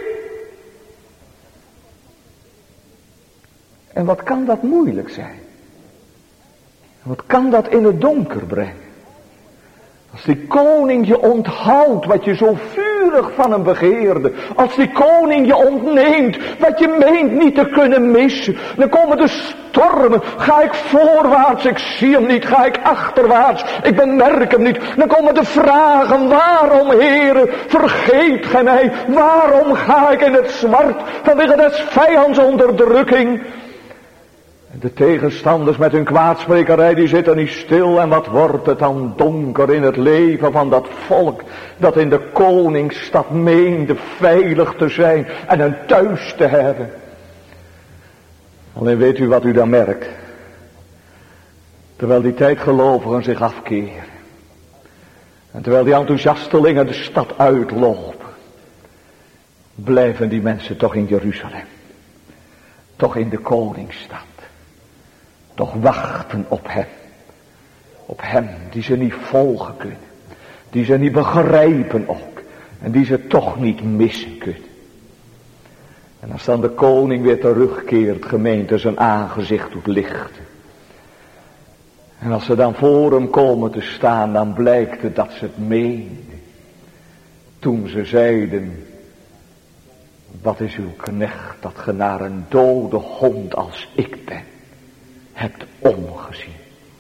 En wat kan dat moeilijk zijn? Wat kan dat in het donker brengen? Als die koning je onthoudt wat je zo vurig van hem begeerde. Als die koning je ontneemt wat je meent niet te kunnen missen. Dan komen de stormen. Ga ik voorwaarts, ik zie hem niet. Ga ik achterwaarts, ik bemerk hem niet. Dan komen de vragen, waarom Heere, vergeet gij mij? Waarom ga ik in het zwart vanwege des vijands onderdrukking? De tegenstanders met hun kwaadsprekerij, die zitten niet stil. En wat wordt het dan donker in het leven van dat volk dat in de koningsstad meende veilig te zijn en een thuis te hebben. Alleen weet u wat u dan merkt? Terwijl die tijdgelovigen zich afkeren. En terwijl die enthousiastelingen de stad uitlopen. Blijven die mensen toch in Jeruzalem. Toch in de koningsstad. Toch wachten op hem. Op hem die ze niet volgen kunnen. Die ze niet begrijpen ook. En die ze toch niet missen kunnen. En als dan de koning weer terugkeert, gemeente, zijn aangezicht doet lichten. En als ze dan voor hem komen te staan, dan blijkt het dat ze het meenden. Toen ze zeiden, wat is uw knecht dat ge naar een dode hond als ik ben hebt omgezien.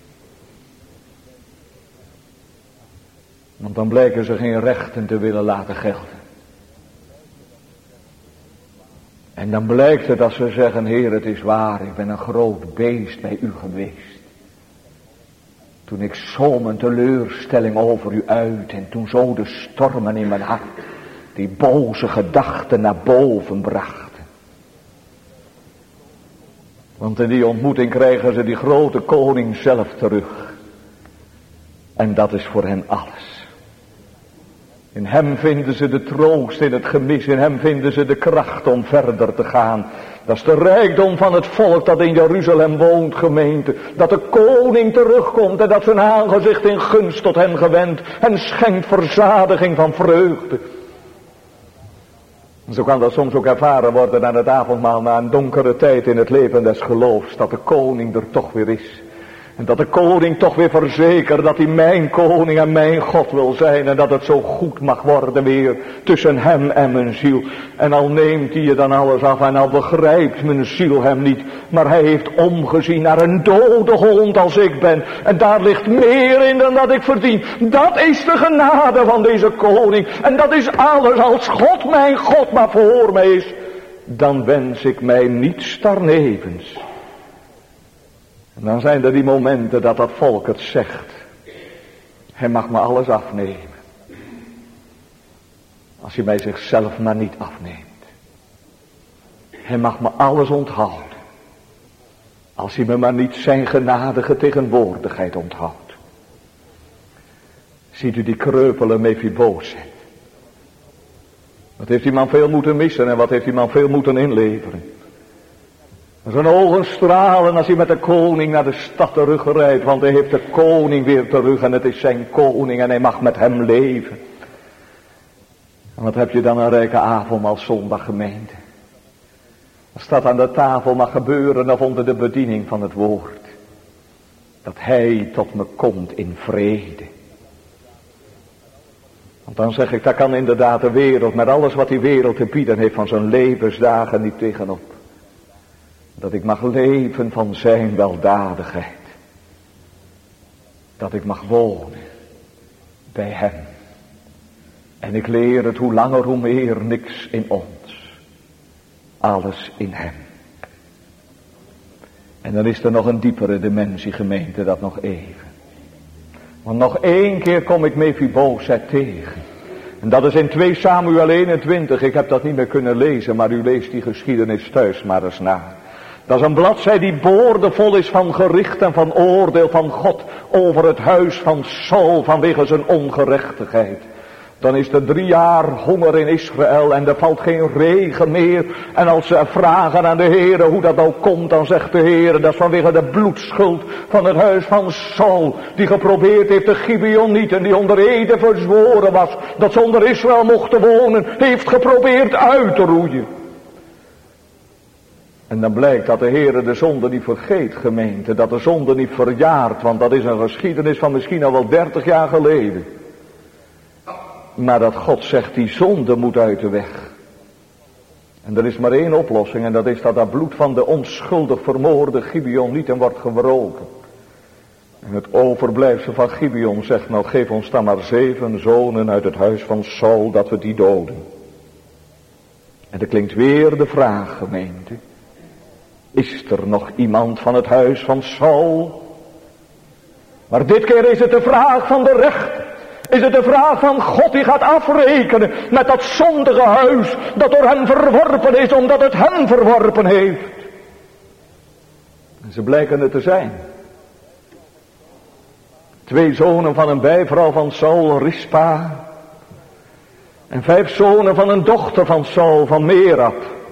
Want dan blijken ze geen rechten te willen laten gelden. En dan blijkt het dat ze zeggen, Heer, het is waar, ik ben een groot beest bij u geweest. Toen ik zo mijn teleurstelling over u uit en toen zo de stormen in mijn hart die boze gedachten naar boven brachten. Want in die ontmoeting krijgen ze die grote koning zelf terug. En dat is voor hen alles. In hem vinden ze de troost in het gemis. In hem vinden ze de kracht om verder te gaan. Dat is de rijkdom van het volk dat in Jeruzalem woont, gemeente. Dat de koning terugkomt en dat zijn aangezicht in gunst tot hen gewend. En schenkt verzadiging van vreugde. Zo kan dat soms ook ervaren worden aan het avondmaal na een donkere tijd in het leven des geloofs. Dat de koning er toch weer is. En dat de koning toch weer verzekert dat hij mijn koning en mijn God wil zijn. En dat het zo goed mag worden weer tussen hem en mijn ziel. En al neemt hij je dan alles af en al begrijpt mijn ziel hem niet. Maar hij heeft omgezien naar een dode hond als ik ben. En daar ligt meer in dan dat ik verdien. Dat is de genade van deze koning. En dat is alles. Als God mijn God maar voor mij is, dan wens ik mij niets daarnevens. En dan zijn er die momenten dat dat volk het zegt. Hij mag me alles afnemen. Als hij mij zichzelf maar niet afneemt. Hij mag me alles onthouden. Als hij me maar niet zijn genadige tegenwoordigheid onthoudt. Ziet u die kreupele Mephibosheth. Wat heeft die man veel moeten missen en wat heeft die man veel moeten inleveren. Zijn ogen stralen als hij met de koning naar de stad terugrijdt. Want hij heeft de koning weer terug en het is zijn koning en hij mag met hem leven. En wat heb je dan een rijke avondmaal zondag, gemeente. Als dat aan de tafel mag gebeuren of onder de bediening van het woord. Dat hij tot me komt in vrede. Want dan zeg ik, daar kan inderdaad de wereld met alles wat die wereld te bieden heeft van zijn levensdagen niet tegenop. Dat ik mag leven van zijn weldadigheid. Dat ik mag wonen bij hem. En ik leer het hoe langer hoe meer, niks in ons. Alles in hem. En dan is er nog een diepere dimensie, gemeente, dat nog even. Want nog 1 keer kom ik Mephibozet tegen. En dat is in 2 Samuel 21. Ik heb dat niet meer kunnen lezen, maar u leest die geschiedenis thuis maar eens na. Dat is een bladzij die boordevol is van gericht en van oordeel van God over het huis van Saul vanwege zijn ongerechtigheid. Dan is er 3 jaar honger in Israël en er valt geen regen meer. En als ze vragen aan de Heer hoe dat nou komt, dan zegt de Heer, dat is vanwege de bloedschuld van het huis van Saul. Die geprobeerd heeft de Gibeonieten, die onder ede verzworen was, dat ze onder Israël mochten wonen, heeft geprobeerd uit te roeien. En dan blijkt dat de Heer de zonde niet vergeet, gemeente, dat de zonde niet verjaart, want dat is een geschiedenis van misschien al wel 30 jaar geleden. Maar dat God zegt, die zonde moet uit de weg. En er is maar 1 oplossing, en dat is dat bloed van de onschuldig vermoorde Gibeonieten wordt gewroken. En het overblijfsel van Gibeon zegt, nou geef ons dan maar 7 zonen uit het huis van Saul, dat we die doden. En er klinkt weer de vraag, gemeente. Is er nog iemand van het huis van Saul? Maar dit keer is het de vraag van de rechter. Is het de vraag van God die gaat afrekenen met dat zondige huis dat door hem verworpen is omdat het hem verworpen heeft. En ze blijken het te zijn. 2 zonen van een bijvrouw van Saul, Rispa. En 5 zonen van een dochter van Saul, van Merab.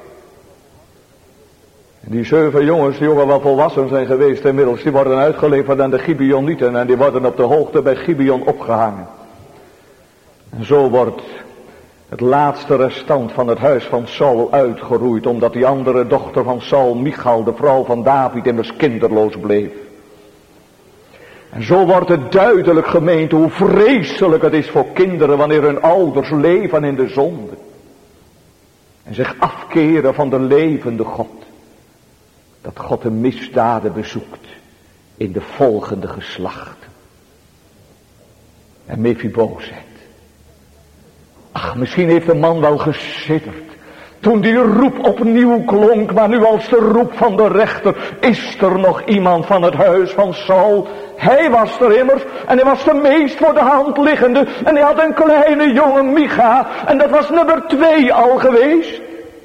En die 7 jongens, die jongen wel volwassen zijn geweest inmiddels, die worden uitgeleverd aan de Gibeonieten en die worden op de hoogte bij Gibeon opgehangen. En zo wordt het laatste restant van het huis van Saul uitgeroeid, omdat die andere dochter van Saul, Michal, de vrouw van David, immers kinderloos bleef. En zo wordt het duidelijk, gemeente, hoe vreselijk het is voor kinderen wanneer hun ouders leven in de zonde. En zich afkeren van de levende God. Dat God de misdaden bezoekt in de volgende geslachten. En Mephibozet. Ach, misschien heeft de man wel gesidderd. Toen die roep opnieuw klonk, maar nu als de roep van de rechter. Is er nog iemand van het huis van Saul? Hij was er immers en hij was de meest voor de hand liggende. En hij had een kleine jongen, Micha, en dat was nummer 2 al geweest.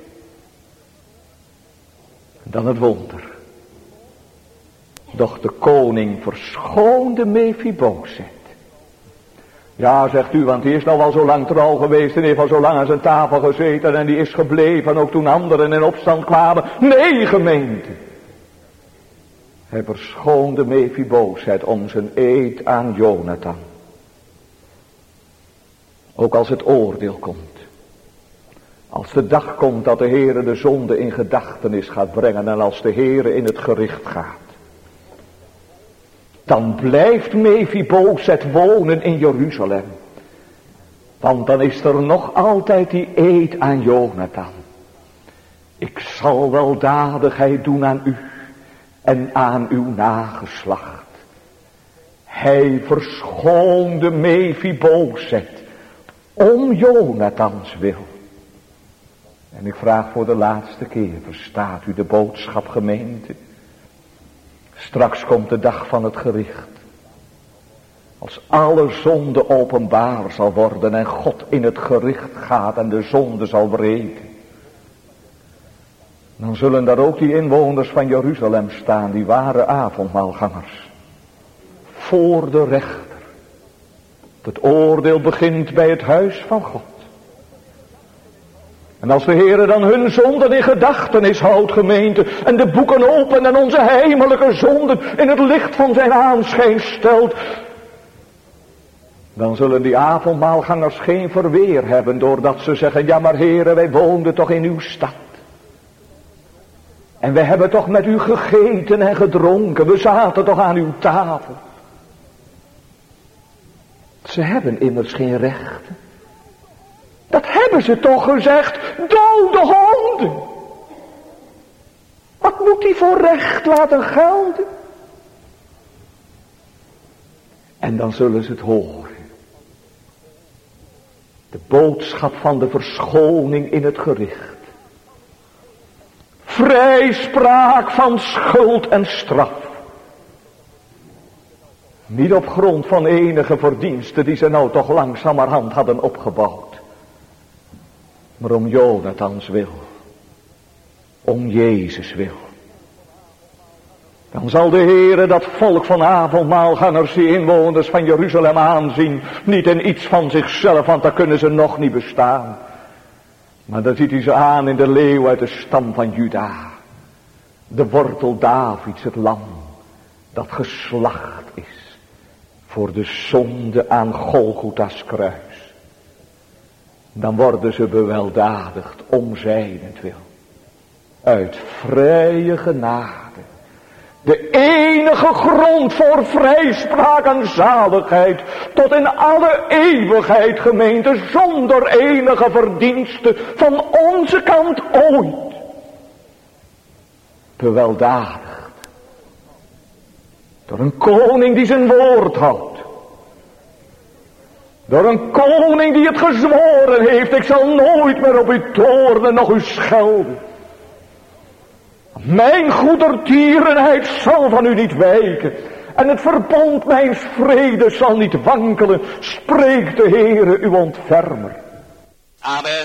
Dan het wonder. Doch de koning verschoonde Mephibozet. Ja, zegt u, want die is nou al zo lang trouw geweest en heeft al zo lang aan zijn tafel gezeten en die is gebleven ook toen anderen in opstand kwamen. Nee, gemeente. Hij verschoonde Mephibozet om zijn eed aan Jonathan. Ook als het oordeel komt. Als de dag komt dat de Heere de zonde in gedachtenis gaat brengen en als de Heere in het gericht gaat. Dan blijft Mephibozet wonen in Jeruzalem. Want dan is er nog altijd die eed aan Jonathan. Ik zal weldadigheid doen aan u en aan uw nageslacht. Hij verschoonde Mephibozet om Jonathans wil. En ik vraag voor de laatste keer, verstaat u de boodschap, gemeente? Straks komt de dag van het gericht. Als alle zonde openbaar zal worden en God in het gericht gaat en de zonde zal wreken. Dan zullen daar ook die inwoners van Jeruzalem staan, die ware avondmaalgangers. Voor de rechter. Het oordeel begint bij het huis van God. En als de Heere dan hun zonden in gedachtenis houdt, gemeente, en de boeken opent en onze heimelijke zonden in het licht van zijn aanschijn stelt, Dan zullen die avondmaalgangers geen verweer hebben doordat ze zeggen, ja maar heren, wij woonden toch in uw stad. En wij hebben toch met u gegeten en gedronken, we zaten toch aan uw tafel. Ze hebben immers geen rechten. Dat hebben ze toch gezegd, dode honden. Wat moet die voor recht laten gelden? En dan zullen ze het horen. De boodschap van de verschoning in het gericht. Vrijspraak van schuld en straf. Niet op grond van enige verdiensten die ze nou toch langzamerhand hadden opgebouwd. Maar om Jonathans wil. Om Jezus wil. Dan zal de Heere dat volk van avondmaalgangers, die inwoners van Jeruzalem aanzien. Niet in iets van zichzelf, want daar kunnen ze nog niet bestaan. Maar dan ziet hij ze aan in de leeuw uit de stam van Juda. De wortel Davids, het lam, dat geslacht is voor de zonde aan Golgotha's kruis. Dan worden ze beweldadigd om zijnentwil. Uit vrije genade. De enige grond voor vrijspraak en zaligheid. Tot in alle eeuwigheid, gemeente, zonder enige verdienste van onze kant ooit. Beweldadigd. Door een koning die zijn woord houdt. Door een koning die het gezworen heeft, ik zal nooit meer op u toornen, noch u schelden. Mijn goedertierenheid zal van u niet wijken. En het verbond mijns vredes zal niet wankelen. Spreekt de Heere uw ontfermer. Amen.